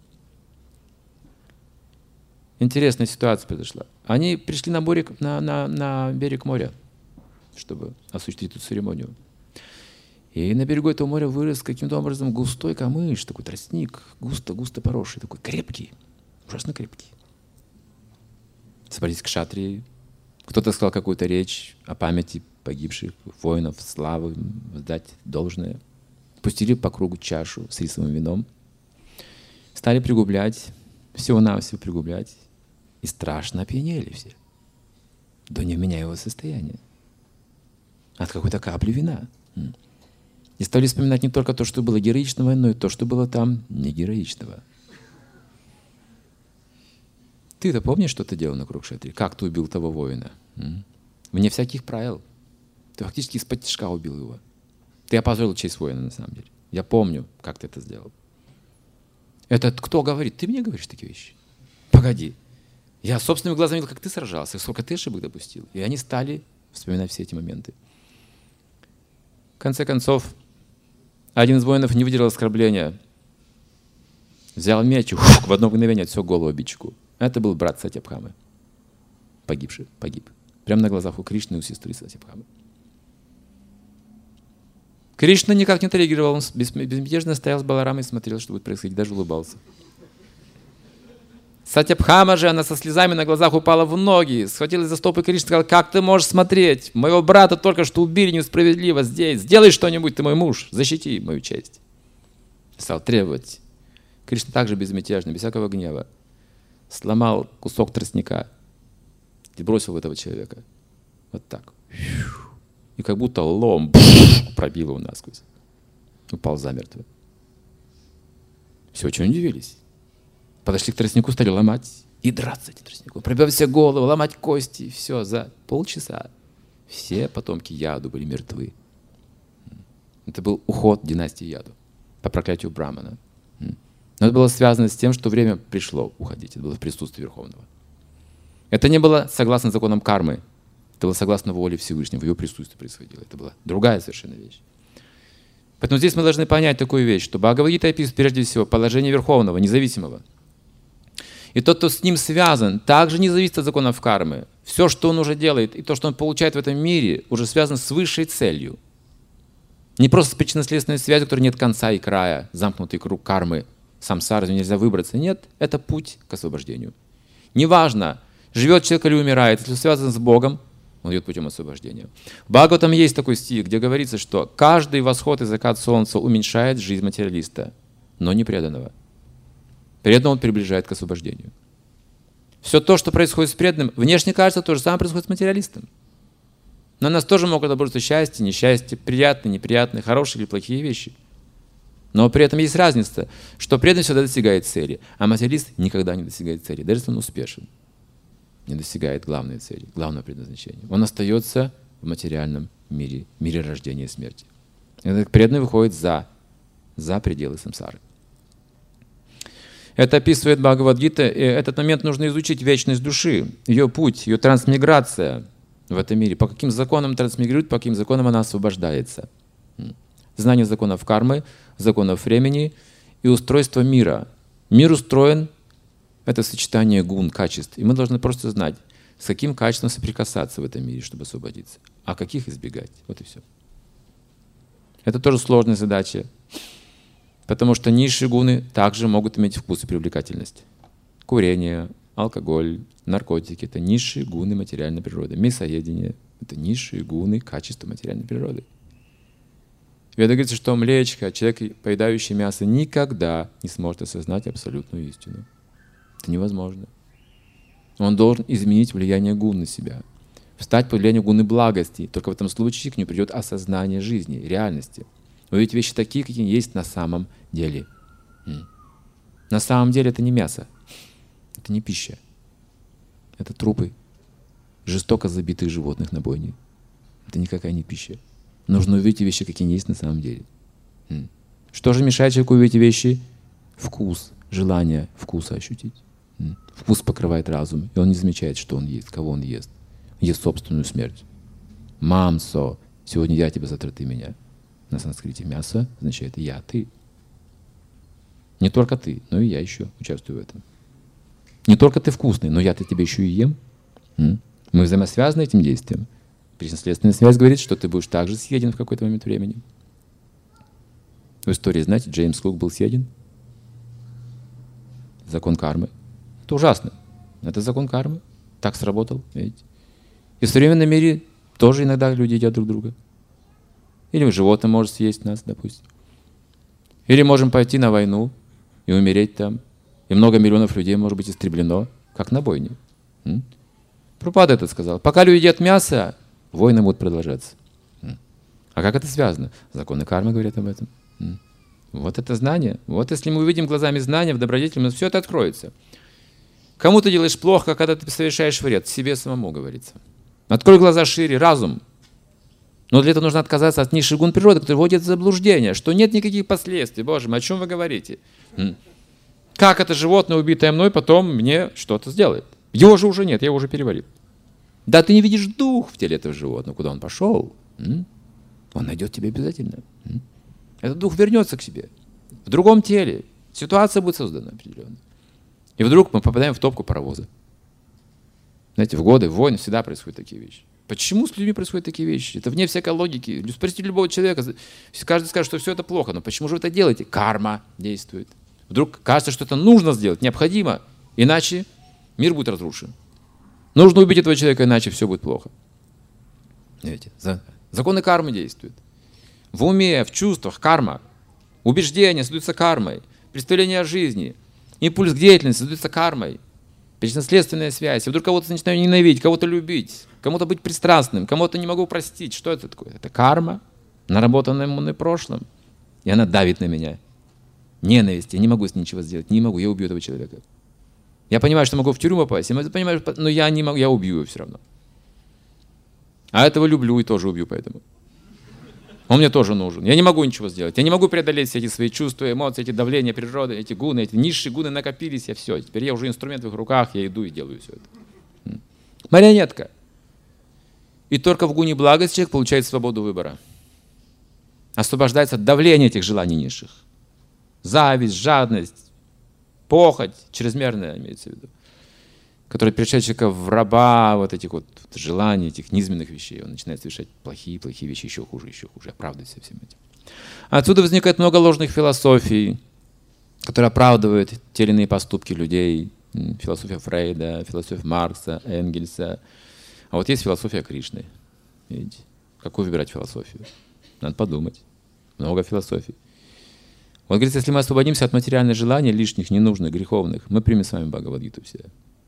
Интересная ситуация произошла. Они пришли на берег моря, чтобы осуществить эту церемонию. И на берегу этого моря вырос каким-то образом густой камыш, такой тростник, густо поросший, такой крепкий, ужасно крепкий. Собрались кшатрии. Кто-то сказал какую-то речь о памяти погибших воинов, славы, сдать должное. Пустили по кругу чашу с рисовым вином. Стали пригублять, всего-навсего пригублять. И страшно опьянели все. До невменяемого состояния. От какой-то капли вина. И стали вспоминать не только то, что было героичного, но и то, что было там не героичного. Ты-то помнишь, что ты делал на Курукшетре? Как ты убил того воина? Вне всяких правил. Ты фактически из-под тишка убил его. Ты опозорил честь воина, на самом деле. Я помню, как ты это сделал. Это кто говорит? Ты мне говоришь такие вещи? Погоди. Я собственными глазами видел, как ты сражался, сколько ты ошибок допустил. И они стали вспоминать все эти моменты. В конце концов, один из воинов не выдержал оскорбления. Взял меч и в одно мгновение отсек голову обидчику. Это был брат Сатябхамы. Погиб. Прямо на глазах у Кришны и у сестры Сатябхамы. Кришна никак не отреагировал, он безмятежно стоял с Баларамой и смотрел, что будет происходить, даже улыбался. Сатябхама же, она со слезами на глазах упала в ноги, схватилась за стопы Кришны и сказала: как ты можешь смотреть? Моего брата только что убили несправедливо здесь. Сделай что-нибудь, ты мой муж, защити мою честь. Стал требовать. Кришна также безмятежно, без всякого гнева, сломал кусок тростника и бросил в этого человека. Вот так. И как будто лом пробил его насквозь. Упал замертво. Все очень удивились. Подошли к тростнику, стали ломать и драться этим тростником. Пробивать все головы, ломать кости. Все, за полчаса все потомки Яду были мертвы. Это был уход династии Яду по проклятию Брамана. Но это было связано с тем, что время пришло уходить. Это было в присутствии Верховного. Это не было согласно законам кармы. Это было согласно воле Всевышнего. В его присутствии происходило. Это была другая совершенно вещь. Поэтому здесь мы должны понять такую вещь, что Бхагавад-гита описывает прежде всего положение Верховного, независимого. И тот, кто с ним связан, также не зависит от законов кармы. Все, что он уже делает, и то, что он получает в этом мире, уже связано с высшей целью. Не просто с причинно-следственной связью, у которой нет конца и края, замкнутый круг кармы, самсары, из него нельзя выбраться. Нет, это путь к освобождению. Неважно, живет человек или умирает, если он связан с Богом, он идет путем освобождения. В Бхагаватам есть такой стих, где говорится, что каждый восход и закат солнца уменьшает жизнь материалиста, но не преданного. Преданного он приближает к освобождению. Все то, что происходит с преданным, внешне кажется, то же самое происходит с материалистом. Но у нас тоже могут обрушиться счастье, несчастье, приятные, неприятные, хорошие или плохие вещи. Но при этом есть разница, что преданный всегда достигает цели, а материалист никогда не достигает цели, даже если он успешен. Не достигает главной цели, главного предназначения. Он остается в материальном мире, мире рождения и смерти. Этот преданный выходит за за пределы самсары. Это описывает Бхагавад-гита, и этот момент нужно изучить: вечность души, ее путь, ее трансмиграция в этом мире. По каким законам трансмигрирует, по каким законам она освобождается. Знание законов кармы, законов времени и устройства мира. Мир устроен — это сочетание гун, качеств. И мы должны просто знать, с каким качеством соприкасаться в этом мире, чтобы освободиться, а каких избегать. Вот и все. Это тоже сложная задача, потому что низшие гуны также могут иметь вкус и привлекательность. Курение, алкоголь, наркотики — это низшие гуны материальной природы. Мясоедение — это низшие гуны качества материальной природы. Веда говорится, что млечко, человек, поедающий мясо, никогда не сможет осознать абсолютную истину. Это невозможно. Он должен изменить влияние гун на себя, встать под влияние гуны благости. Только в этом случае к нему придет осознание жизни, реальности. Увидеть вещи такие, какие есть на самом деле. На самом деле это не мясо, это не пища. Это трупы жестоко забитых животных на бойне. Это никакая не пища. Нужно увидеть вещи, какие есть на самом деле. Что же мешает человеку увидеть вещи? Вкус, желание вкуса ощутить. Вкус покрывает разум, и он не замечает, что он ест, кого он ест. Ест собственную смерть. Мамсо. Сегодня я тебя, завтра ты меня. На санскрите мясо означает я, ты. Не только ты, но и я еще участвую в этом. Не только ты вкусный, но я-то тебя еще и ем. Мы взаимосвязаны этим действием. Причинно-следственная связь говорит, что ты будешь также съеден в какой-то момент времени. В истории, знаете, Джеймс Кук был съеден. Закон кармы. Это ужасно. Это закон кармы. Так сработал, видите. И в современном мире тоже иногда люди едят друг друга. Или животное может съесть нас, допустим. Или можем пойти на войну и умереть там. И много миллионов людей может быть истреблено, как на бойне. Прабхупада это сказал. Пока люди едят мясо, войны будут продолжаться. А как это связано? Законы кармы говорят об этом. Вот это знание. Вот если мы увидим глазами знания в добродетели, у нас все это откроется. Кому ты делаешь плохо, когда ты совершаешь вред? Себе самому, говорится. Открой глаза шире, разум. Но для этого нужно отказаться от низших гун природы, которые вводят в заблуждение, что нет никаких последствий. Боже мой, о чем вы говорите? Как это животное, убитое мной, потом мне что-то сделает? Его же уже нет, я его уже переварил. Да, ты не видишь дух в теле этого животного, куда он пошел. Он найдет тебя обязательно. Этот дух вернется к себе. В другом теле. Ситуация будет создана определенно. И вдруг мы попадаем в топку паровоза. Знаете, в годы войн всегда происходят такие вещи. Почему с людьми происходят такие вещи? Это вне всякой логики. Спросите любого человека, каждый скажет, что все это плохо. Но почему же вы это делаете? Карма действует. Вдруг кажется, что это нужно сделать, необходимо. Иначе мир будет разрушен. Нужно убить этого человека, иначе все будет плохо. Видите? Законы кармы действуют. В уме, в чувствах карма. Убеждения создаются кармой. Представление о жизни. Импульс к деятельности создается кармой. Причинно-следственная связь. Я вдруг кого-то начинаю ненавидеть, кого-то любить, кому-то быть пристрастным, кому-то не могу простить. Что это такое? Это карма, наработанная мной прошлым. И она давит на меня. Ненависть. Я не могу с ней ничего сделать. Не могу. Я убью этого человека. Я понимаю, что могу в тюрьму попасть. Я понимаю, но я не могу. Я убью его все равно. А этого люблю и тоже убью поэтому. Он мне тоже нужен. Я не могу ничего сделать. Я не могу преодолеть все эти свои чувства, эмоции, эти давления природы, эти гуны, эти низшие гуны накопились, и все. Теперь я уже инструмент в их руках, я иду и делаю все это. Марионетка. И только в гуне благости человек получает свободу выбора. Освобождается от давления этих желаний низших. Зависть, жадность, похоть, чрезмерная имеется в виду, которая превращает человека в раба вот этих вот желаний, этих низменных вещей. Он начинает совершать плохие вещи, еще хуже, оправдывается всем этим. Отсюда возникает много ложных философий, которые оправдывают те или иные поступки людей. Философия Фрейда, философия Маркса, Энгельса. А вот есть философия Кришны. Видите? Какую выбирать философию? Надо подумать. Много философий. Вот говорится, если мы освободимся от материальных желаний, лишних, ненужных, греховных, мы примем с вами Бхагавад-гиту все.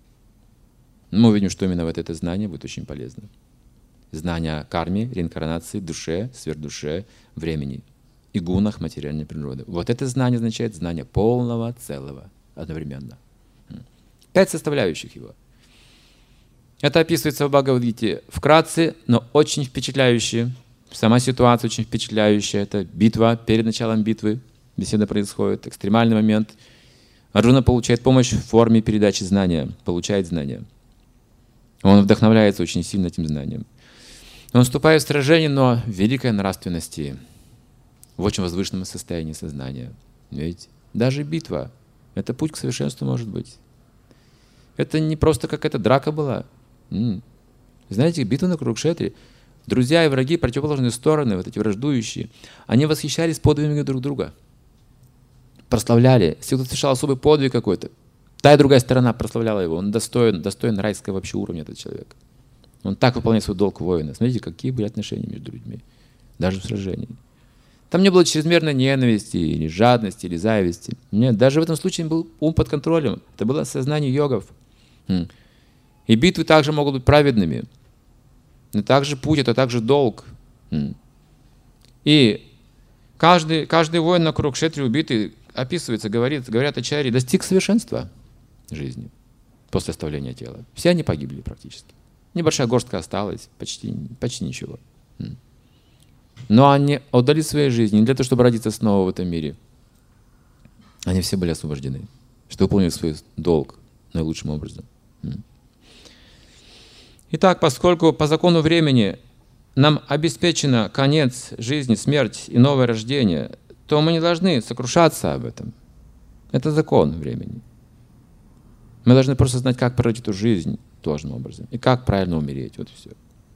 Мы увидим, что именно вот это знание будет очень полезно. Знание о карме, реинкарнации, душе, сверхдуше, времени и гунах материальной природы. Вот это знание означает знание полного, целого, одновременно. 5 составляющих его. Это описывается в Бхагавад-гите вкратце, но очень впечатляюще. Сама ситуация очень впечатляющая. Это битва перед началом битвы. беседа происходит, экстремальный момент. Арджуна получает помощь в форме передачи знания, получает знания. Он вдохновляется очень сильно этим знанием. Он вступает в сражение, но в великой нравственности, в очень возвышенном состоянии сознания. Ведь даже битва — это путь к совершенству может быть. Это не просто какая-то драка была. Знаете, битва на Курукшетре, друзья и враги, противоположные стороны, вот эти враждующие, они восхищались подвигами друг друга. Прославляли. Если кто-то совершал особый подвиг какой-то, та и другая сторона прославляла его. Он достоин райского вообще уровня, этот человек. Он так выполняет свой долг воина. Смотрите, какие были отношения между людьми, даже в сражении. Там не было чрезмерной ненависти, или жадности, или зависти. Нет, даже в этом случае был ум под контролем. Это было сознание йогов. И битвы также могут быть праведными. Но также путь — это также долг. И каждый воин на Курукшетре убитый описывается, говорят ачарьи, достиг совершенства жизни после оставления тела. Все они погибли практически. Небольшая горстка осталась, почти ничего. Но они отдали своей жизни не для того, чтобы родиться снова в этом мире. Они все были освобождены, чтобы выполнить свой долг наилучшим образом. Итак, поскольку по закону времени нам обеспечено конец жизни, смерть и новое рождение, то мы не должны сокрушаться об этом. Это закон времени. Мы должны просто знать, как прожить эту жизнь должным образом и как правильно умереть. Вот и все.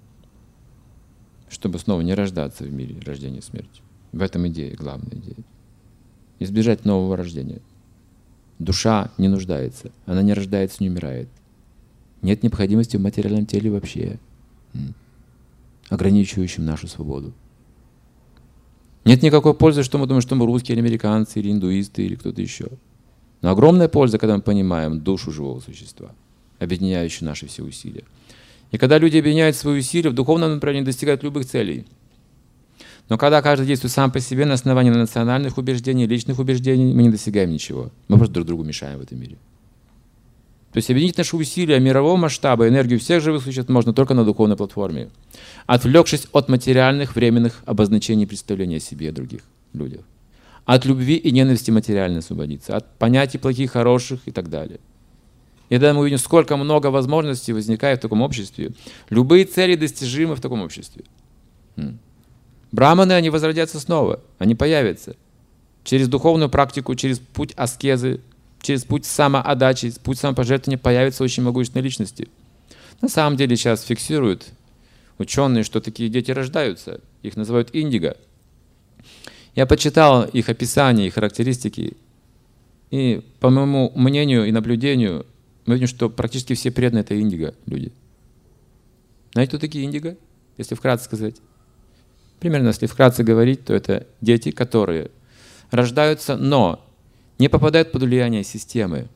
Чтобы снова не рождаться в мире рождения и смерти. В этом идея, главная идея. Избежать нового рождения. Душа не нуждается, она не рождается, не умирает. Нет необходимости в материальном теле вообще, ограничивающем нашу свободу. Нет никакой пользы, что мы думаем, что мы русские, или американцы, или индуисты, или кто-то еще. Но огромная польза, когда мы понимаем душу живого существа, объединяющую наши все усилия. И когда люди объединяют свои усилия, в духовном направлении достигают любых целей. Но когда каждый действует сам по себе на основании национальных убеждений, личных убеждений, мы не достигаем ничего. Мы просто друг другу мешаем в этом мире. То есть объединить наши усилия мирового масштаба, энергию всех живых существ можно только на духовной платформе, отвлекшись от материальных временных обозначений и представлений о себе и о других людях. От любви и ненависти материально освободиться, от понятий плохих, хороших и так далее. И тогда мы увидим, сколько много возможностей возникает в таком обществе. Любые цели достижимы в таком обществе. Браманы, они возродятся снова, они появятся. Через духовную практику, через путь аскезы, через путь самоотдачи, путь самопожертвования появятся очень могущественные личности. На самом деле сейчас фиксируют ученые, что такие дети рождаются. Их называют индиго. Я почитал их описание, их характеристики. И по моему мнению и наблюдению, мы видим, что практически все преданные — это индиго люди. Знаете, кто такие индиго? Если вкратце сказать. Примерно, если вкратце говорить, то это дети, которые рождаются, но не попадают под влияние системы.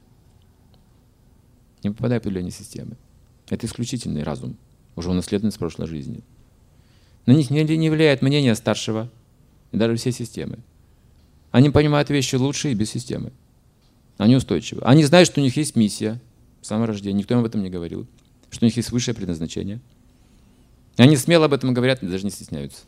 Не попадают под влияние системы. Это исключительный разум, уже унаследованный с прошлой жизни. На них не влияет мнение старшего и даже все системы. Они понимают вещи лучше и без системы. Они устойчивы. Они знают, что у них есть миссия саморождения. Никто им об этом не говорил. Что у них есть высшее предназначение. Они смело об этом говорят и даже не стесняются.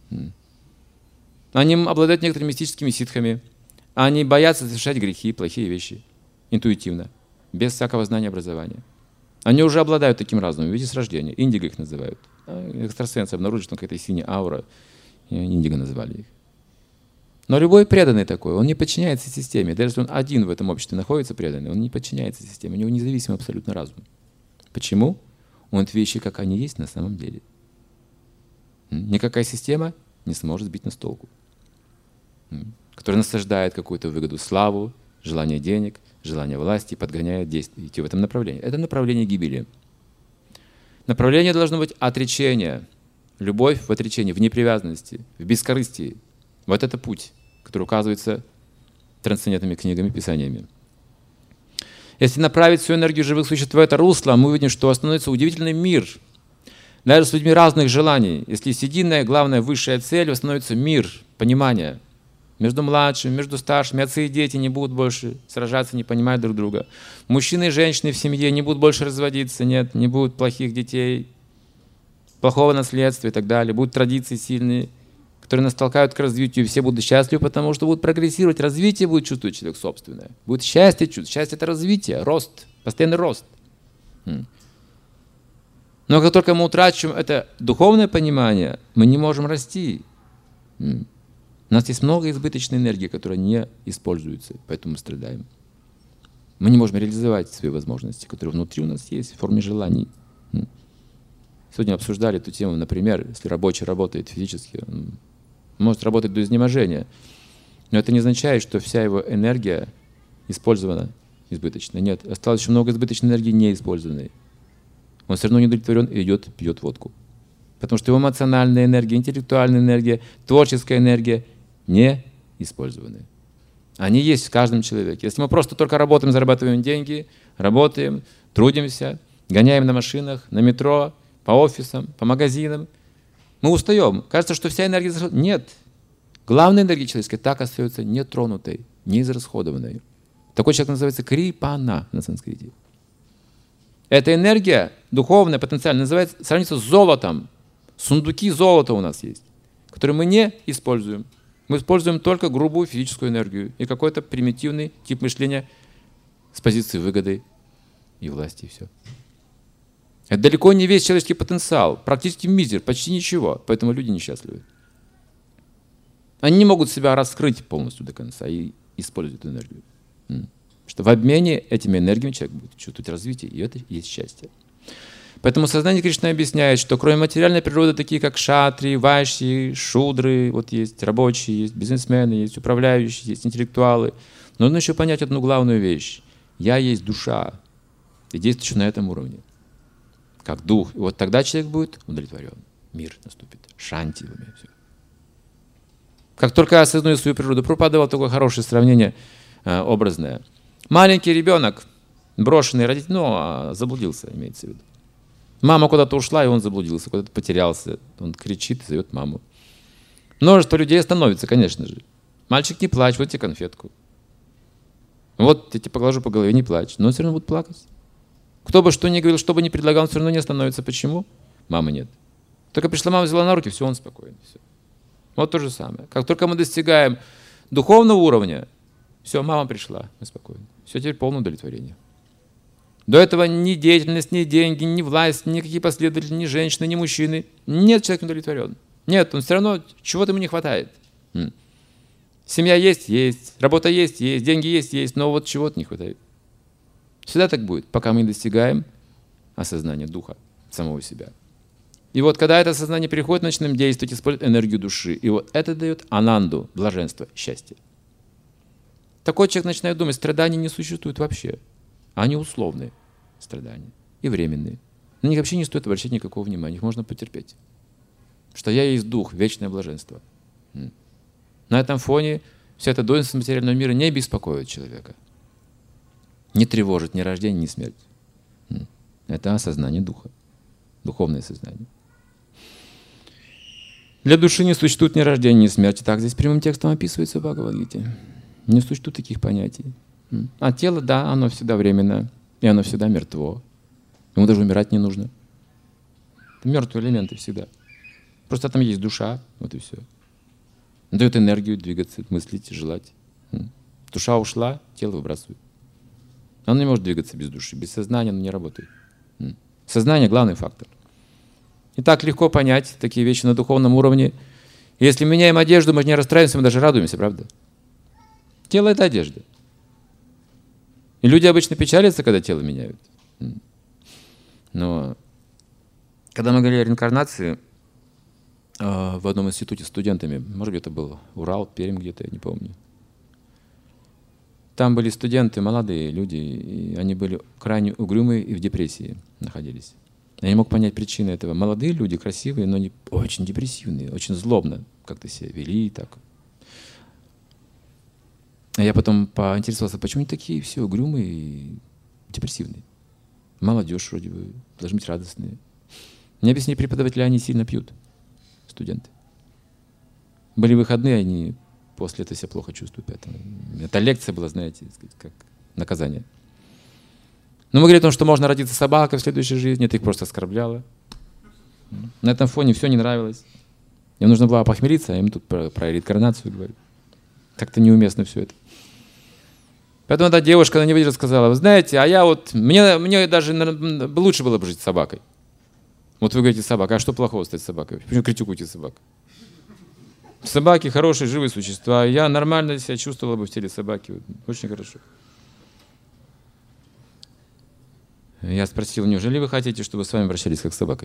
Они обладают некоторыми мистическими ситхами. Они боятся совершать грехи, плохие вещи. Интуитивно. Без всякого знания, образования. Они уже обладают таким разумом. Видите, с рождения. Индиго их называют. Экстрасенсы обнаружили, что какая-то синяя аура. И индиго назвали их. Но любой преданный такой, он не подчиняется системе. Даже если он один в этом обществе находится преданный, он не подчиняется системе. У него независимый абсолютно разум. Почему? Он видит вещи, как они есть на самом деле. Никакая система не сможет сбить нас с толку. Которая насаждает какую-то выгоду, славу, желание денег, желание власти, подгоняет действия, идти в этом направлении. Это направление гибели. Направление должно быть отречение. Любовь в отречении, в непривязанности, в бескорыстии. Вот это путь, который указывается трансцендентными книгами, писаниями. Если направить всю энергию живых существ в это русло, мы увидим, что становится удивительный мир. Даже с людьми разных желаний. Если есть единая, главная, высшая цель, становится мир, понимание. Между младшими, между старшими, отцы и дети не будут больше сражаться, не понимать друг друга. Мужчины и женщины в семье не будут больше разводиться, нет, не будут плохих детей, плохого наследства и так далее. Будут традиции сильные. которые нас толкают к развитию, и все будут счастливы, потому что будут прогрессировать, развитие будет чувствовать человек собственное, будет счастье чувствовать. Счастье — это развитие, рост, постоянный рост. Но как только мы утрачиваем это духовное понимание, мы не можем расти. У нас есть много избыточной энергии, которая не используется, поэтому мы страдаем. Мы не можем реализовать свои возможности, которые внутри у нас есть, в форме желаний. Сегодня обсуждали эту тему, например, если рабочий работает физически, он может работать до изнеможения, но это не означает, что вся его энергия использована избыточно. Нет, осталось еще много избыточной энергии неиспользованной. Он все равно не удовлетворен и идет, пьет водку. Потому что его эмоциональная энергия, интеллектуальная энергия, творческая энергия не использованы. Они есть в каждом человеке. Если мы просто только работаем, зарабатываем деньги, работаем, трудимся, гоняем на машинах, на метро, по офисам, по магазинам, мы устаем. Кажется, что вся энергия израсходована. Нет. Главная энергия человеческая так остается нетронутой, неизрасходованной. Такой человек называется крипана на санскрите. Эта энергия духовная, потенциальная, сравнится с золотом. Сундуки золота у нас есть, которые мы не используем. Мы используем только грубую физическую энергию и какой-то примитивный тип мышления с позиции выгоды и власти, и все. Это далеко не весь человеческий потенциал, практически мизер, почти ничего, поэтому люди несчастливы. Они не могут себя раскрыть полностью до конца и используют эту энергию. Что в обмене этими энергиями человек будет чувствовать развитие, и это и есть счастье. Поэтому сознание Кришны объясняет, что кроме материальной природы, такие как шатри, вайши, шудры, вот есть рабочие, есть бизнесмены, есть управляющие, есть интеллектуалы. Но нужно еще понять одну главную вещь. Я есть душа, и действующая на этом уровне, как дух. И вот тогда человек будет удовлетворен. Мир наступит, шанти в уме. Все. Как только я осознаю свою природу, Прабхупада давал такое хорошее сравнение образное. Маленький ребенок, брошенный родитель, заблудился, имеется в виду. Мама куда-то ушла, и он заблудился, куда-то потерялся. Он кричит, зовет маму. Множество людей остановится, конечно же. Мальчик, не плачь, вот тебе конфетку. Вот я тебе поглажу по голове, не плачь. Но он все равно будет плакать. Кто бы что ни говорил, что бы ни предлагал, он все равно не остановится. Почему? Мамы нет. Только пришла мама, взяла на руки, все, он спокоен. Все. Вот то же самое. Как только мы достигаем духовного уровня, все, мама пришла, мы спокойны. Все, теперь полное удовлетворение. До этого ни деятельность, ни деньги, ни власть, никакие последователи, ни женщины, ни мужчины. Нет, человек не удовлетворен. Нет, он все равно, чего-то ему не хватает. Семья есть, есть, работа есть, деньги есть, но вот чего-то не хватает. Всегда так будет, пока мы не достигаем осознания духа, самого себя. И вот когда это сознание приходит, начинаем действовать, использовать энергию души. И вот это дает ананду, блаженство, счастье. Такой человек начинает думать, страданий не существует вообще. Они условные страдания и временные. На них вообще не стоит обращать никакого внимания, их можно потерпеть. Что я есть дух, вечное блаженство. На этом фоне вся эта доинство материального мира не беспокоит человека. Не тревожит ни рождение, ни смерть. Это осознание духа, духовное сознание. Для души не существует ни рождения, ни смерти. Так здесь прямым текстом описывается в Бхагавад-гите. Не существует таких понятий. А тело, да, оно всегда временно, и оно всегда мертво. Ему даже умирать не нужно. Это мертвые элементы всегда. Просто там есть душа, вот и все. Он дает энергию двигаться, мыслить, желать. Душа ушла, тело выбрасывает. Оно не может двигаться без души, без сознания оно не работает. Сознание — главный фактор. И так легко понять такие вещи на духовном уровне. Если меняем одежду, мы не расстраиваемся, мы даже радуемся, правда? Тело — это одежда. И люди обычно печалятся, когда тело меняют. Но когда мы говорили о реинкарнации в одном институте с студентами, может быть, это был Урал, Пермь где-то, я не помню. Там были студенты, молодые люди, и они были крайне угрюмые и в депрессии находились. Я не мог понять причины этого. Молодые люди, красивые, но они очень депрессивные, очень злобно как-то себя вели. Так. А я потом поинтересовался, почему они такие все угрюмые и депрессивные? Молодежь вроде бы, должны быть радостные. Мне объяснили преподаватели, они сильно пьют, студенты. Были выходные, они после этого себя плохо чувствуют. Поэтому эта лекция была, знаете, как наказание. Но мы говорим о том, что можно родиться собакой в следующей жизни, это их просто оскорбляло. На этом фоне все не нравилось. Им нужно было похмелиться, а им тут про реинкарнацию говорят. Как-то неуместно все это. Поэтому эта девушка, она не выдержала, сказала: вы знаете, а я вот, мне даже лучше было бы жить с собакой. Вот вы говорите собака, а что плохого стать собакой? Почему критикуете собак? Собаки хорошие, живые существа. Я нормально себя чувствовала бы в теле собаки. Очень хорошо. Я спросил: неужели вы хотите, чтобы с вами обращались как с собакой?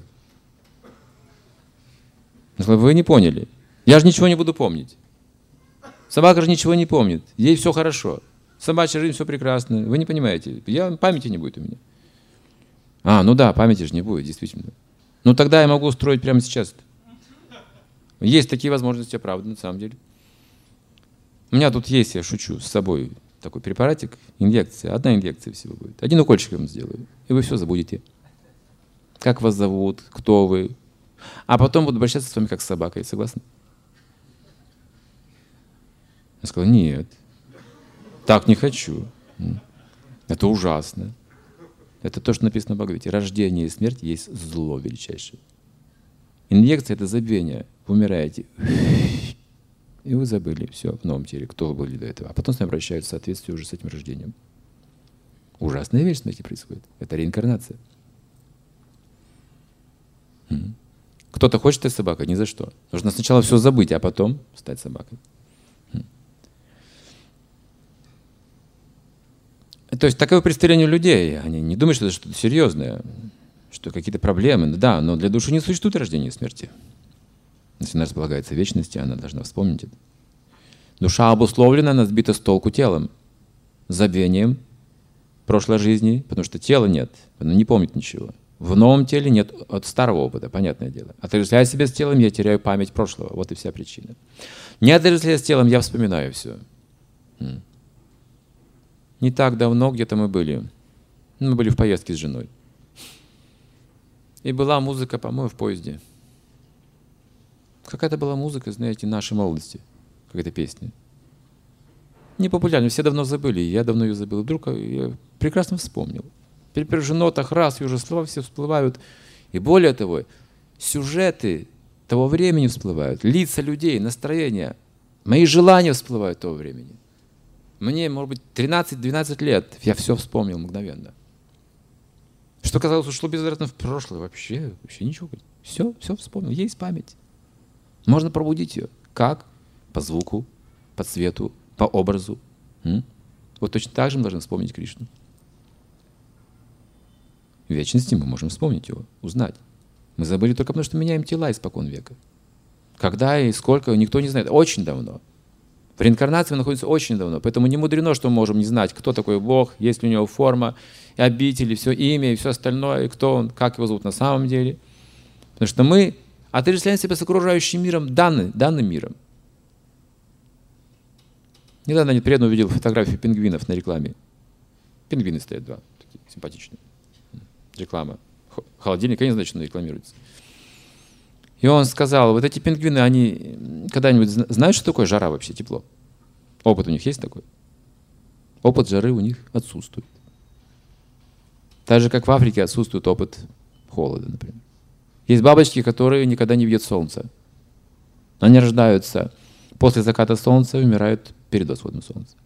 Она сказала: вы не поняли. Я же ничего не буду помнить. Собака же ничего не помнит. Ей все хорошо. Собачья жизнь, все прекрасно. Вы не понимаете. Памяти не будет у меня. Ну да, памяти же не будет, действительно. Ну тогда я могу устроить прямо сейчас. Есть такие возможности, правда, на самом деле. У меня тут есть, я шучу, с собой такой препаратик, инъекция. Одна инъекция всего будет. Один укольчик я вам сделаю. И вы все забудете. Как вас зовут, кто вы. А потом буду обращаться с вами как с собакой. Согласны? Я сказал: нет. Так не хочу. Это ужасно. Это то, что написано в Бхагавате. Рождение и смерть есть зло величайшее. Инъекция — это забвение. Вы умираете. И вы забыли все в новом теле, кто вы были до этого. А потом с вами обращаются в соответствии уже с этим рождением. Ужасная вещь в смерти происходит. Это реинкарнация. Кто-то хочет стать собакой? Ни за что. Нужно сначала все забыть, а потом стать собакой. То есть таково представление людей. Они не думают, что это что-то серьезное, что какие-то проблемы. Да, но для души не существует рождения и смерти. Если она располагается в вечности, она должна вспомнить это. Душа обусловлена, она сбита с толку телом, забвением прошлой жизни, потому что тела нет, она не помнит ничего. В новом теле нет от старого опыта, понятное дело. Отождествляя себя с телом, я теряю память прошлого. Вот и вся причина. Не отождествляя с телом, я вспоминаю все. Не так давно где-то мы были. Мы были в поездке с женой. И была музыка, по-моему, в поезде. Какая-то была музыка, знаете, нашей молодости. Какая-то песня. Не популярная, все давно забыли, я давно ее забыл. Вдруг я прекрасно вспомнил. При первых нотах раз, и уже слова все всплывают. И более того, сюжеты того времени всплывают, лица людей, настроения, мои желания всплывают того времени. Мне, может быть, 13-12 лет, я все вспомнил мгновенно. Что, казалось, ушло безвозвратно в прошлое, вообще ничего. Все вспомнил, есть память. Можно пробудить ее. Как? По звуку, по цвету, по образу. Вот точно так же мы должны вспомнить Кришну. В вечности мы можем вспомнить его, узнать. Мы забыли только потому, что меняем тела испокон века. Когда и сколько, никто не знает. Очень давно. В реинкарнации мы находимся очень давно. Поэтому не мудрено, что мы можем не знать, кто такой Бог, есть ли у него форма, и обитель, и все имя, и все остальное, и кто он, как его зовут на самом деле. Потому что мы отождествляем себя с окружающим миром, данным миром. Недавно неприятно увидел фотографию пингвинов на рекламе. Пингвины стоят два, такие симпатичные. Реклама. Холодильник, я не знаю, что рекламируется. И он сказал: вот эти пингвины, они когда-нибудь знают, что такое жара вообще, тепло? Опыт у них есть такой? Опыт жары у них отсутствует. Так же, как в Африке отсутствует опыт холода, например. Есть бабочки, которые никогда не видят солнца. Они рождаются после заката солнца, умирают перед восходом солнца.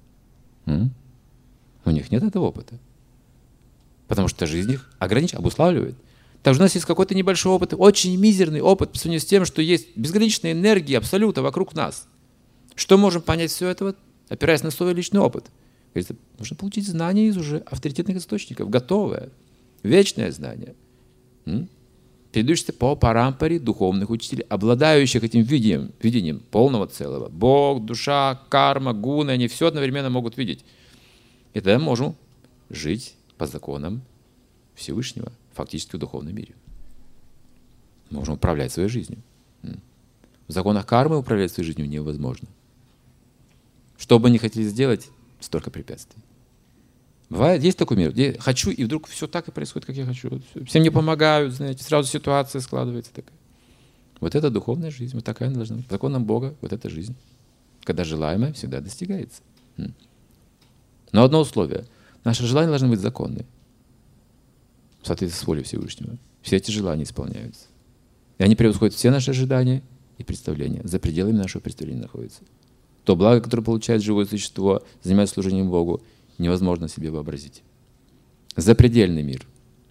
У них нет этого опыта. Потому что жизнь их обуславливает. Также у нас есть какой-то небольшой опыт, очень мизерный опыт по сравнению с тем, что есть безграничная энергия абсолюта вокруг нас. Что можем понять все это, опираясь на свой личный опыт? Говорится, нужно получить знания из уже авторитетных источников, готовое, вечное знание, передающееся по парампаре духовных учителей, обладающих этим видением полного целого. Бог, душа, карма, гуны, они все одновременно могут видеть. И тогда можем жить по законам Всевышнего, фактически в духовном мире. Можем управлять своей жизнью. В законах кармы управлять своей жизнью невозможно. Что бы ни хотели сделать, столько препятствий. Бывает, есть такой мир, где хочу, и вдруг все так и происходит, как я хочу. Все мне помогают, знаете, сразу ситуация складывается такая. Вот это духовная жизнь, вот такая она должна быть. Законом Бога вот эта жизнь. Когда желаемое всегда достигается. Но одно условие. Наши желания должны быть законны. В соответствии с волей Всевышнего. Все эти желания исполняются. И они превосходят все наши ожидания и представления. За пределами нашего представления находится. То благо, которое получает живое существо, занимаясь служением Богу, невозможно себе вообразить. Запредельный мир.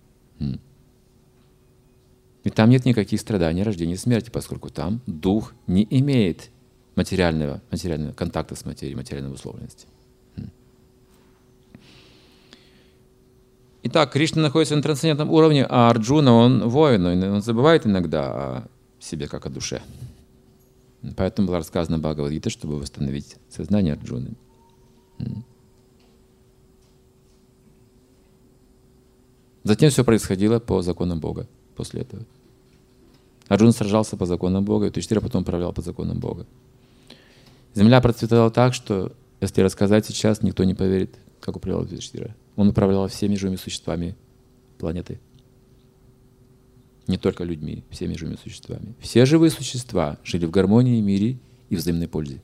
И там нет никаких страданий, рождения и смерти, поскольку там дух не имеет материального контакта с материей, материальной условленности. Итак, Кришна находится на трансцендентном уровне, а Арджуна, он воин, он забывает иногда о себе как о душе. Поэтому было рассказано Бхагавад-гита, чтобы восстановить сознание Арджуны. Затем все происходило по законам Бога после этого. Арджуна сражался по законам Бога, и Юдхиштхира потом управлял по законам Бога. Земля процветала так, что, если рассказать сейчас, никто не поверит, как управлял Юдхиштхира. Он управлял всеми живыми существами планеты. Не только людьми, всеми живыми существами. Все живые существа жили в гармонии, мире и взаимной пользе.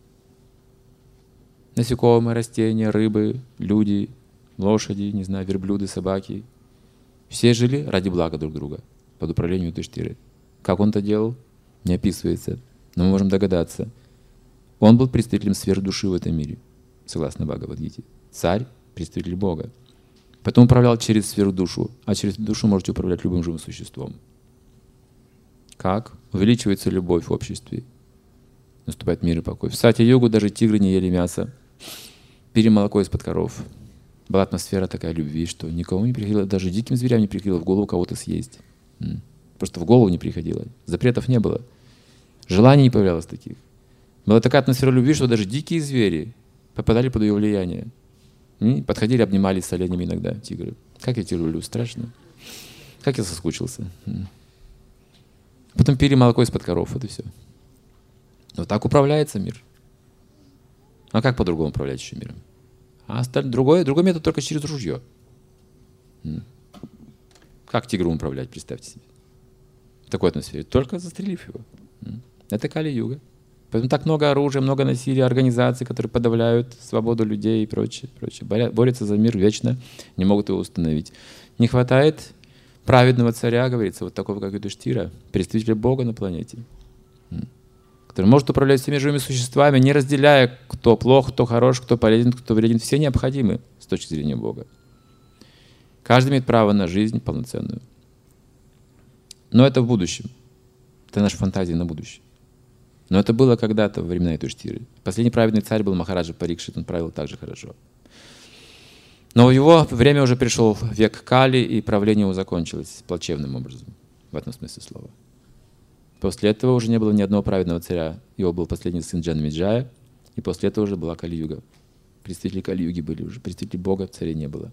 Насекомые, растения, рыбы, люди, лошади, не знаю, верблюды, собаки. Все жили ради блага друг друга под управлением Юдхиштхиры. Как он это делал, не описывается, но мы можем догадаться. Он был представителем сверхдуши в этом мире, согласно Бхагавад-гите. Царь, представитель Бога. Потом управлял через сверхдушу, а через душу можете управлять любым живым существом. Как? Увеличивается любовь в обществе. Наступает мир и покой. В Сатья-йогу даже тигры не ели мясо, пили молоко из-под коров. Была атмосфера такая любви, что никому не приходило, даже диким зверям не приходило в голову кого-то съесть. Просто в голову не приходило. Запретов не было. Желаний не появлялось таких. Была такая атмосфера любви, что даже дикие звери попадали под ее влияние. И подходили, обнимались с оленями иногда, тигры. Как я тебя люблю, страшно. Как я соскучился. Потом пили молоко из-под коров, вот и все. Вот так управляется мир. А как по-другому управлять еще миром? А другой метод только через ружье. Как тигром управлять, представьте себе. В такой атмосфере. Только застрелив его. Это Кали-юга. Поэтому так много оружия, много насилия, организаций, которые подавляют свободу людей и прочее, прочее. Борются за мир вечно, не могут его установить. Не хватает праведного царя, говорится, вот такого, как Юдхиштхира, представителя Бога на планете, который может управлять всеми живыми существами, не разделяя, кто плох, кто хорош, кто полезен, кто вреден. Все необходимы с точки зрения Бога. Каждый имеет право на жизнь полноценную. Но это в будущем. Это наша фантазия на будущее. Но это было когда-то во времена Юдхиштхиры. Последний праведный царь был Махараджа Парикшит, он правил так же хорошо. Но в его время уже пришел век Кали, и правление его закончилось плачевным образом, в этом смысле слова. После этого уже не было ни одного праведного царя. Его был последний сын Джанамеджая, и после этого уже была Кали-юга. Представители Кали-юги были уже, представителей Бога царей не было.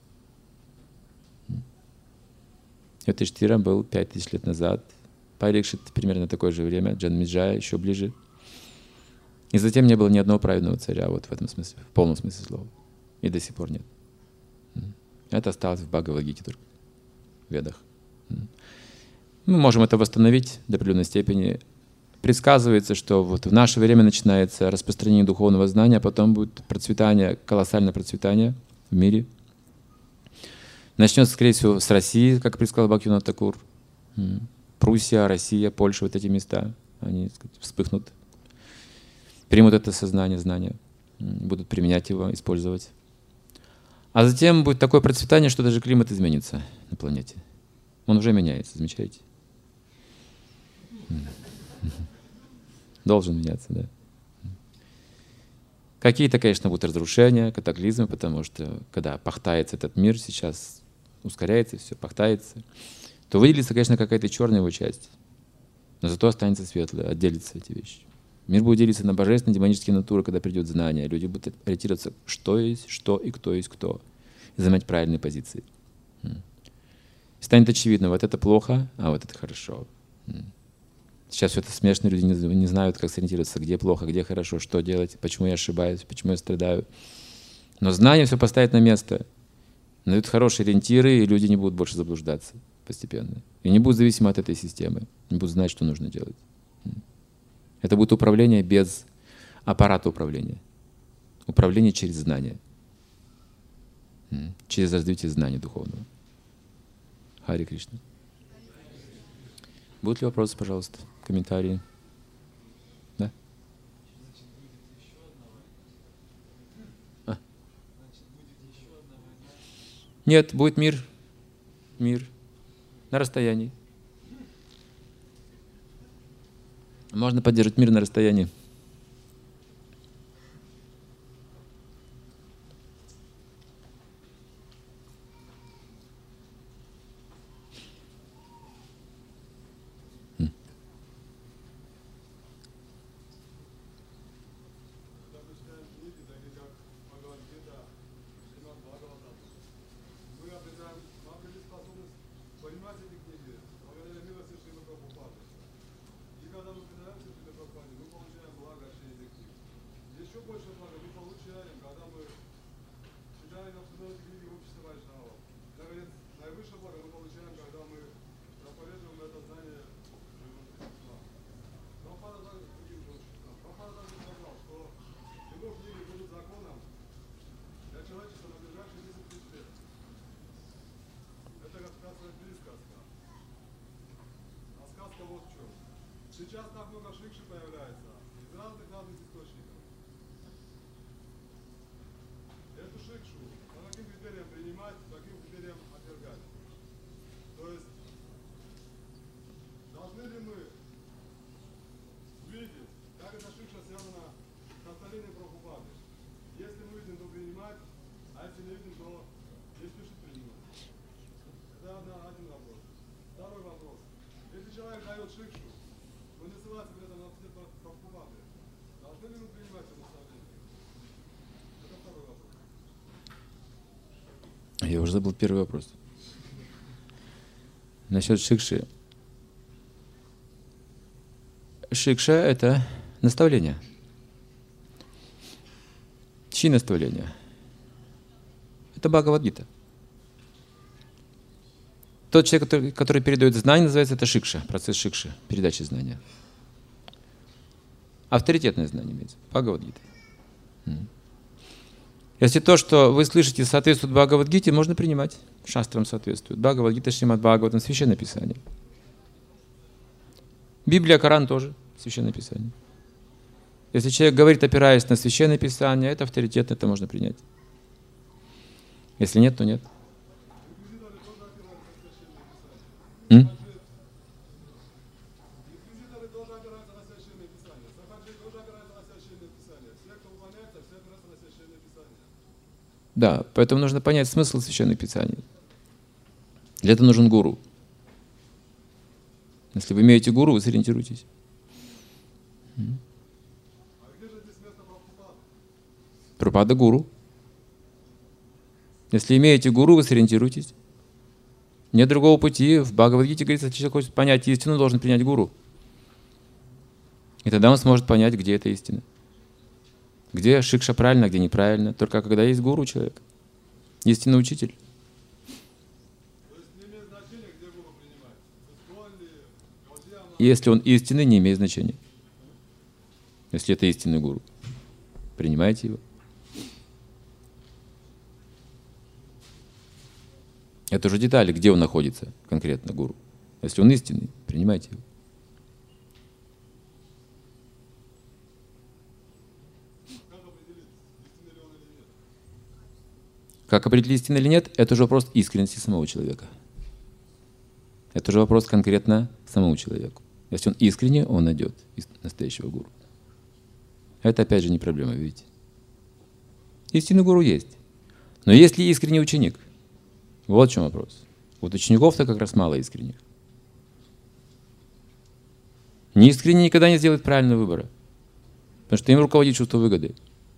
Юдхиштхира был 5000 лет назад, Парикшит примерно такое же время, Джанамеджая еще ближе. И затем не было ни одного праведного царя, вот в этом смысле, в полном смысле слова. И до сих пор нет. Это осталось в Бхагавад-гите только, в Ведах. Мы можем это восстановить до определенной степени. Предсказывается, что вот в наше время начинается распространение духовного знания, а потом будет процветание, колоссальное процветание в мире. Начнется, скорее всего, с России, как предсказал Бхактивинода Тхакур. Пруссия, Россия, Польша, вот эти места, они, так сказать, вспыхнут, примут это сознание, знания, будут применять его, использовать. А затем будет такое процветание, что даже климат изменится на планете. Он уже меняется, замечаете? Должен меняться, да. Какие-то, конечно, будут разрушения, катаклизмы, потому что когда пахтается этот мир, сейчас ускоряется, все пахтается, то выделится, конечно, какая-то черная его часть. Но зато останется светлая, отделятся эти вещи. Мир будет делиться на божественные, демонические натуры, когда придет знание. Люди будут ориентироваться, что есть что и кто есть кто. И занимать правильные позиции. Станет очевидно, вот это плохо, а вот это хорошо. Сейчас все это смешно, люди не знают, как сориентироваться, где плохо, где хорошо, что делать, почему я ошибаюсь, почему я страдаю. Но знание все поставит на место. Дают хорошие ориентиры, и люди не будут больше заблуждаться постепенно. И не будут зависимы от этой системы. Не будут знать, что нужно делать. Это будет управление без аппарата управления. Управление через знание. Через развитие знания духовного. Харе Кришна. Будут ли вопросы, пожалуйста, комментарии? Нет, будет мир на расстоянии. Можно поддерживать мир на расстоянии. Сейчас так много шикши появляется из разных источников. Эту шикшу по каким критериям принимать, по каким критериям отвергать. То есть, должны ли мы видеть, как эта шикша связана с оставлением Прабхупады? Если мы видим, то принимать, а если не видим, то не спешить принимать. Это один вопрос. Второй вопрос. Если человек дает шикшу, но не ссылается при этом на ответ Прабхупады, должны ли мы принимать это наставление? Это второй вопрос. Я уже забыл первый вопрос. Насчет шикши. Шикша — это наставление. Чьи наставления? Это Бхагавад-гита. Тот человек, который передает знания, называется это шикша, процесс шикши, передачи знания. Авторитетное знание имеется. Бхагавад-гита. Если то, что вы слышите, соответствует Бхагавад-гите, можно принимать. Шастрам соответствует. Бхагавад-гита, Шримад Бхагаватам, Священное Писание. Библия, Коран тоже Священное Писание. Если человек говорит, опираясь на Священное Писание, это авторитетно, это можно принять. Если нет, то нет. Да, поэтому нужно понять смысл Священного Писания. Для этого нужен гуру. Если вы имеете гуру, вы сориентируетесь. Прабхупада — гуру. Если имеете гуру, вы сориентируетесь. Нет другого пути. В Бхагавад-гите говорится, если человек хочет понять истину, должен принять гуру. И тогда он сможет понять, где эта истина. Где шикша правильно, а где неправильно. Только когда есть гуру человек. Истинный учитель. Если он истинный, не имеет значения. Если это истинный гуру, принимайте его. Это уже детали, где он находится конкретно, гуру. Если он истинный, принимайте его. Как определить, истинный или нет, это уже вопрос искренности самого человека. Это уже вопрос конкретно самому человеку. Если он искренне, он найдет настоящего гуру. Это опять же не проблема, видите. Истинный гуру есть. Но есть ли искренний ученик? Вот в чем вопрос. Вот учеников-то как раз мало искренних. Неискренний никогда не сделает правильного выбора. Потому что им руководит чувство выгоды.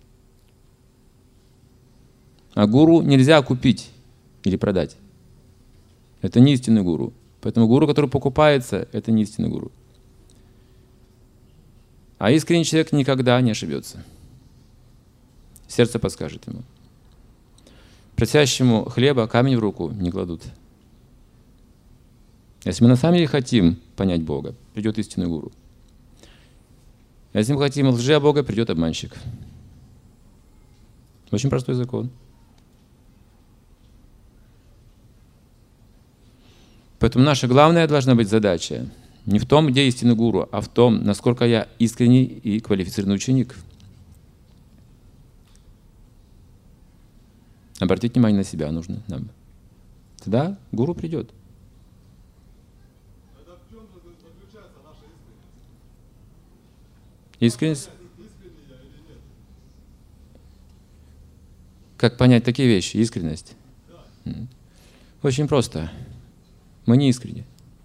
А гуру нельзя купить или продать. Это не истинный гуру. Поэтому гуру, который покупается, это не истинный гуру. А искренний человек никогда не ошибется. Сердце подскажет ему. Просящему хлеба камень в руку не кладут. Если мы на самом деле хотим понять Бога, придет истинный гуру. А если мы хотим лжи от Бога, придет обманщик. Очень простой закон. Поэтому наша главная должна быть задача не в том, где истинный гуру, а в том, насколько я искренний и квалифицированный ученик. Обратить внимание на себя нужно нам. Тогда гуру придет. Это в чем заключается наша искренность? Искренность. Искренне я или нет? Как понять такие вещи? Искренность. Очень просто. Мы не искренни.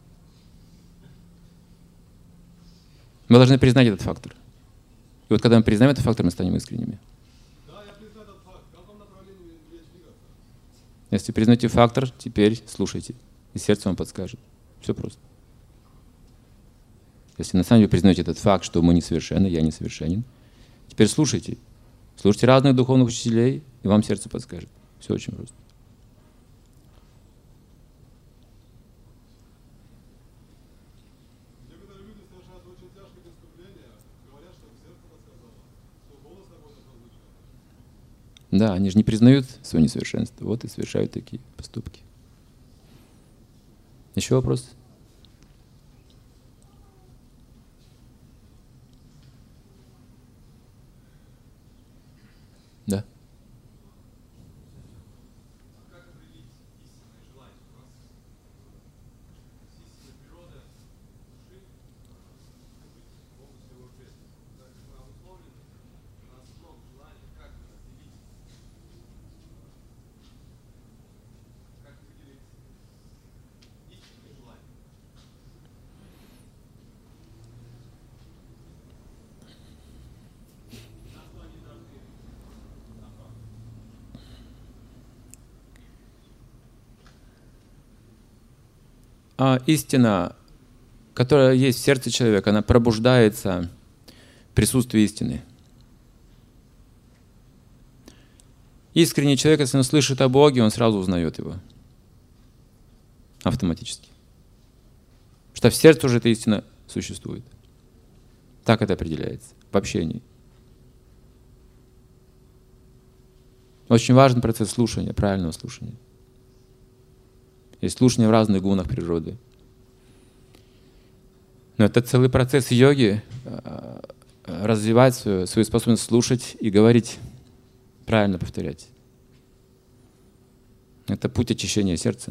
Мы должны признать этот фактор. И вот когда мы признаем этот фактор, мы станем искренними. Да, я признаю этот факт. В каком направлении мне двигаться? Если признаете фактор, теперь слушайте. И сердце вам подскажет. Все просто. Если на самом деле признаете этот факт, что мы несовершенны, я несовершенен, теперь слушайте. Слушайте разных духовных учителей, и вам сердце подскажет. Все очень просто. Некоторые люди совершают очень тяжкие преступления, говорят, что их сердце подсказало, что голос какой-то прозвучал. Да, они же не признают свое несовершенство. Вот и совершают такие поступки. Еще вопрос? Да. Как определить истинное желание? У нас истинная природа души в области его божества. Так как мы обусловлены, у нас много желаний, как определить? Как определить истинное желание? На что они должны направить? Истина, которая есть в сердце человека, она пробуждается в присутствии истины. Искренний человек, если он слышит о Боге, он сразу узнает его. Автоматически. Что в сердце уже эта истина существует. Так это определяется в общении. Очень важный процесс слушания, правильного слушания. Есть слушание в разных гунах природы. Но это целый процесс йоги, развивать свою способность слушать и говорить, правильно повторять. Это путь очищения сердца.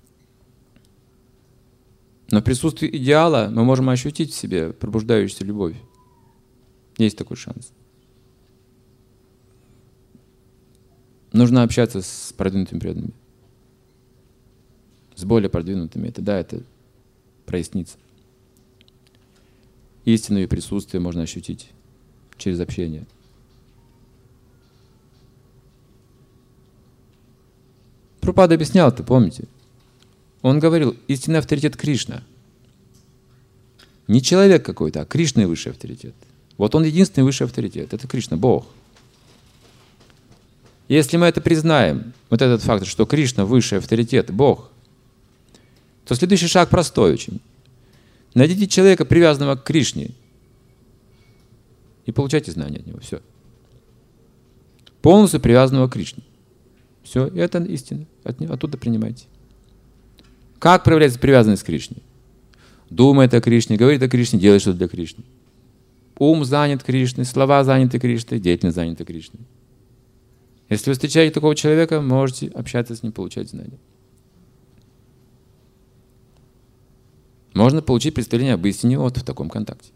Но в присутствии идеала мы можем ощутить в себе пробуждающуюся любовь. Есть такой шанс. Нужно общаться с продвинутыми преданными. С более продвинутыми. Тогда это прояснится. Истину и присутствие можно ощутить через общение. Прабхупада объяснял это, помните? Он говорил, истинный авторитет Кришна. Не человек какой-то, а Кришна высший авторитет. Вот он единственный высший авторитет. Это Кришна, Бог. Если мы это признаем, вот этот факт, что Кришна высший авторитет, Бог, то следующий шаг простой очень. Найдите человека, привязанного к Кришне, и получайте знания от него. Все. Полностью привязанного к Кришне. Все, и это истина. Оттуда принимайте. Как проявляется привязанность к Кришне? Думает о Кришне, говорит о Кришне, делает что-то для Кришны. Ум занят Кришной, слова заняты Кришной, деятельность занята Кришной. Если вы встречаете такого человека, можете общаться с ним, получать знания. Можно получить представление об истине вот в таком контакте.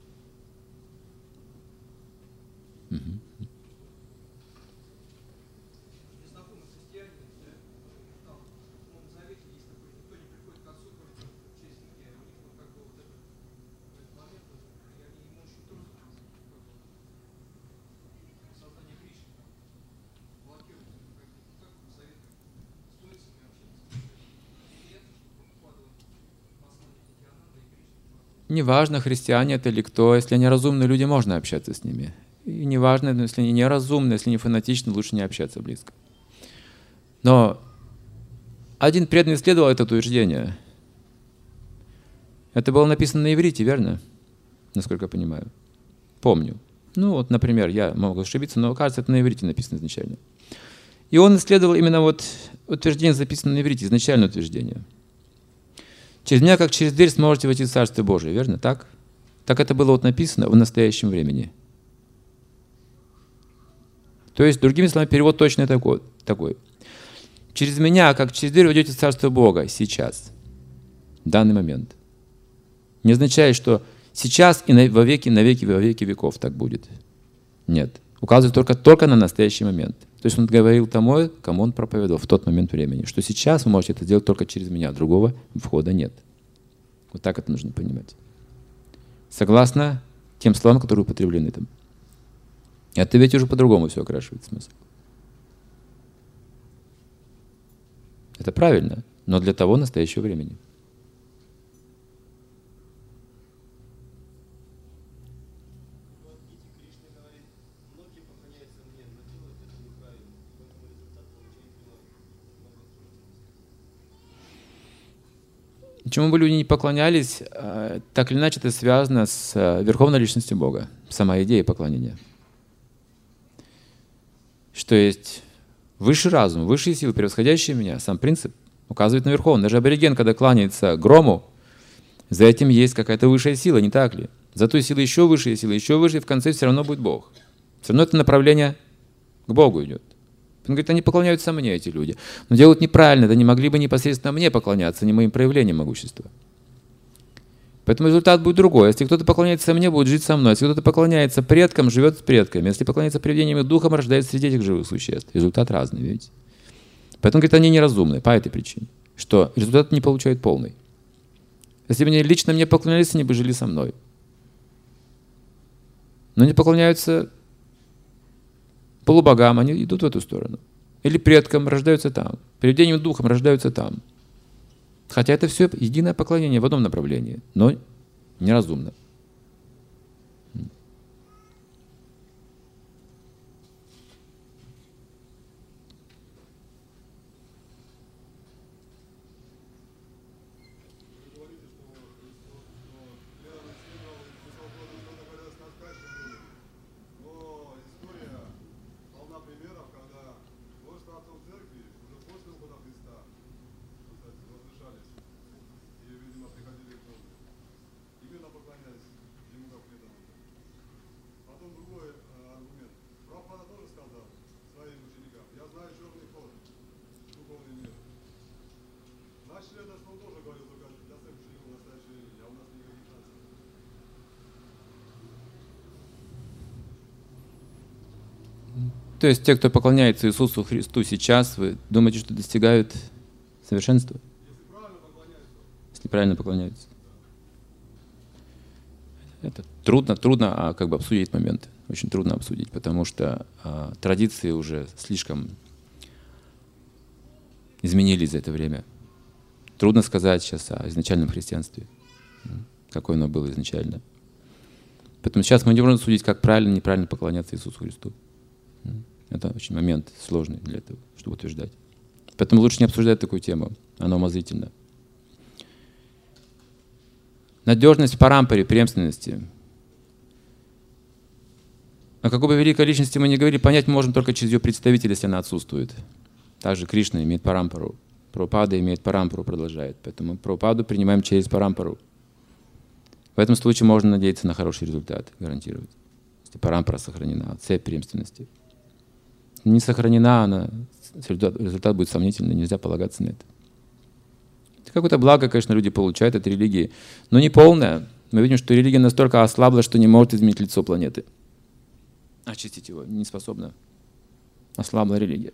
Неважно, христиане это или кто, если они разумные люди, можно общаться с ними. И неважно, если они неразумны, если они фанатичны, лучше не общаться близко. Но один преданный исследовал это утверждение. Это было написано на иврите, верно? Насколько я понимаю. Помню. Ну вот, например, я могу ошибиться, но кажется, это на иврите написано изначально. И он исследовал именно вот утверждение, записанное на иврите, изначальное утверждение. Через меня, как через дверь, сможете войти в Царствие Божие, верно? Так? Так это было вот написано в настоящем времени. То есть, другими словами, перевод точно такой. через меня, как через дверь, вы идете в Царство Бога сейчас, в данный момент. Не означает, что сейчас и во веки веков так будет. Нет. Указывает только на настоящий момент. То есть он говорил тому, кому он проповедовал в тот момент времени, что сейчас вы можете это сделать только через меня, другого входа нет. Вот так это нужно понимать. Согласно тем словам, которые употреблены там. Это ведь уже по-другому все окрашивает смысл. Это правильно, но для того настоящего времени. Чему бы люди не поклонялись, так или иначе это связано с Верховной Личностью Бога, сама идея поклонения. Что есть высший разум, высшие силы, превосходящие меня, сам принцип указывает на Верховный. Даже абориген, когда кланяется грому, за этим есть какая-то высшая сила, не так ли? За той силой еще высшая сила, еще выше, и в конце все равно будет Бог. Все равно это направление к Богу идет. Он говорит, они поклоняются мне, эти люди. Но делают неправильно, да не могли бы непосредственно мне поклоняться, не моим проявлением могущества. Поэтому результат будет другой. Если кто-то поклоняется мне, будет жить со мной. Если кто-то поклоняется предкам, живет с предками. Если поклоняется привидениям и духам, рождается среди этих живых существ. Результат разный, видите? Поэтому, говорит, они неразумны по этой причине, что результат не получают полный. Если бы они лично мне поклонялись, они бы жили со мной. Но не поклоняются полубогам, они идут в эту сторону. Или предкам, рождаются там. Привидениям и духам рождаются там. Хотя это все единое поклонение в одном направлении, но неразумно. То есть те, кто поклоняется Иисусу Христу сейчас, вы думаете, что достигают совершенства? Если правильно поклоняются. Это трудно как бы обсудить момент. Очень трудно обсудить, потому что традиции уже слишком изменились за это время. Трудно сказать сейчас о изначальном христианстве, какое оно было изначально. Поэтому сейчас мы не можем судить, как правильно, неправильно поклоняться Иисусу Христу. Это очень момент сложный для этого, чтобы утверждать. Поэтому лучше не обсуждать такую тему, она умозрительна. Надежность парампаре, преемственности. О какой бы великой личности мы ни говорили, понять мы можем только через ее представителя, если она отсутствует. Также Кришна имеет парампару, Прабхупада имеет парампару, продолжает. Поэтому Прабхупаду принимаем через парампару. В этом случае можно надеяться на хороший результат, гарантировать. Если парампара сохранена, цепь преемственности. Не сохранена, результат будет сомнительный, нельзя полагаться на это. Какое-то благо, конечно, люди получают от религии, но не полное. Мы видим, что религия настолько ослабла, что не может изменить лицо планеты. Очистить его не способна. Ослабла религия.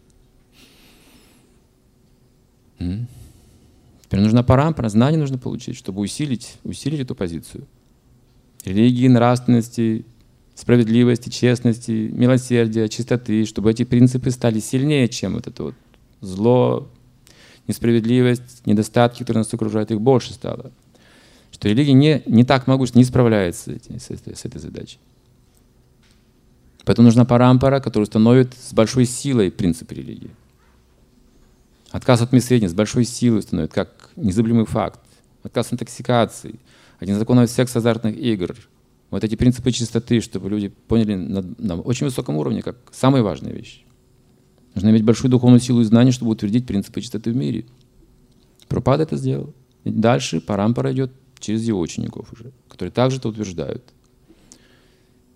Теперь нужна парампара, знание нужно получить, чтобы усилить эту позицию. Религии, нравственности, справедливости, честности, милосердия, чистоты, чтобы эти принципы стали сильнее, чем вот это вот зло, несправедливость, недостатки, которые нас окружают, их больше стало. Что религия не так могущественна, не справляется с этой задачей. Поэтому нужна парампара, которая установит с большой силой принципы религии. Отказ от мышления с большой силой установит, как незыблемый факт. Отказ от интоксикации, от незаконного секса, азартных игр. Вот эти принципы чистоты, чтобы люди поняли на очень высоком уровне, как самая важная вещь. Нужно иметь большую духовную силу и знания, чтобы утвердить принципы чистоты в мире. Прабхупада это сделал. И дальше парампара идет через его учеников уже, которые также это утверждают.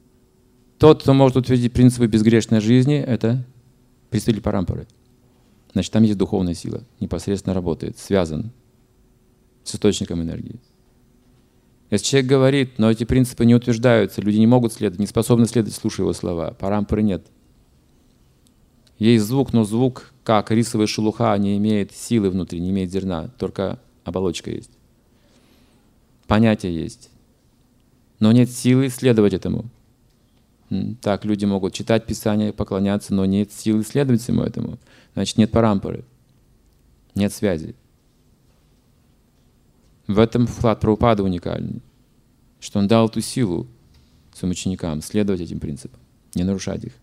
Тот, кто может утвердить принципы безгрешной жизни, это представитель парампары. значит, там есть духовная сила, непосредственно работает, связан с источником энергии. Если человек говорит, но эти принципы не утверждаются, люди не могут следовать, не способны следовать, слушая его слова, парампоры нет. Есть звук, но звук, как рисовая шелуха, не имеет силы внутри, не имеет зерна, только оболочка есть. Понятие есть, но нет силы следовать этому. Так люди могут читать Писание, поклоняться, но нет силы следовать всему этому. Значит, нет парампоры, нет связи. В этом вклад Прабхупады уникальный, что он дал эту силу своим ученикам следовать этим принципам, не нарушать их.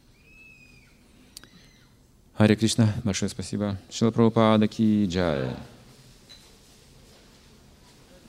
Харе Кришна, большое спасибо. Шрила Прабхупада ки джай.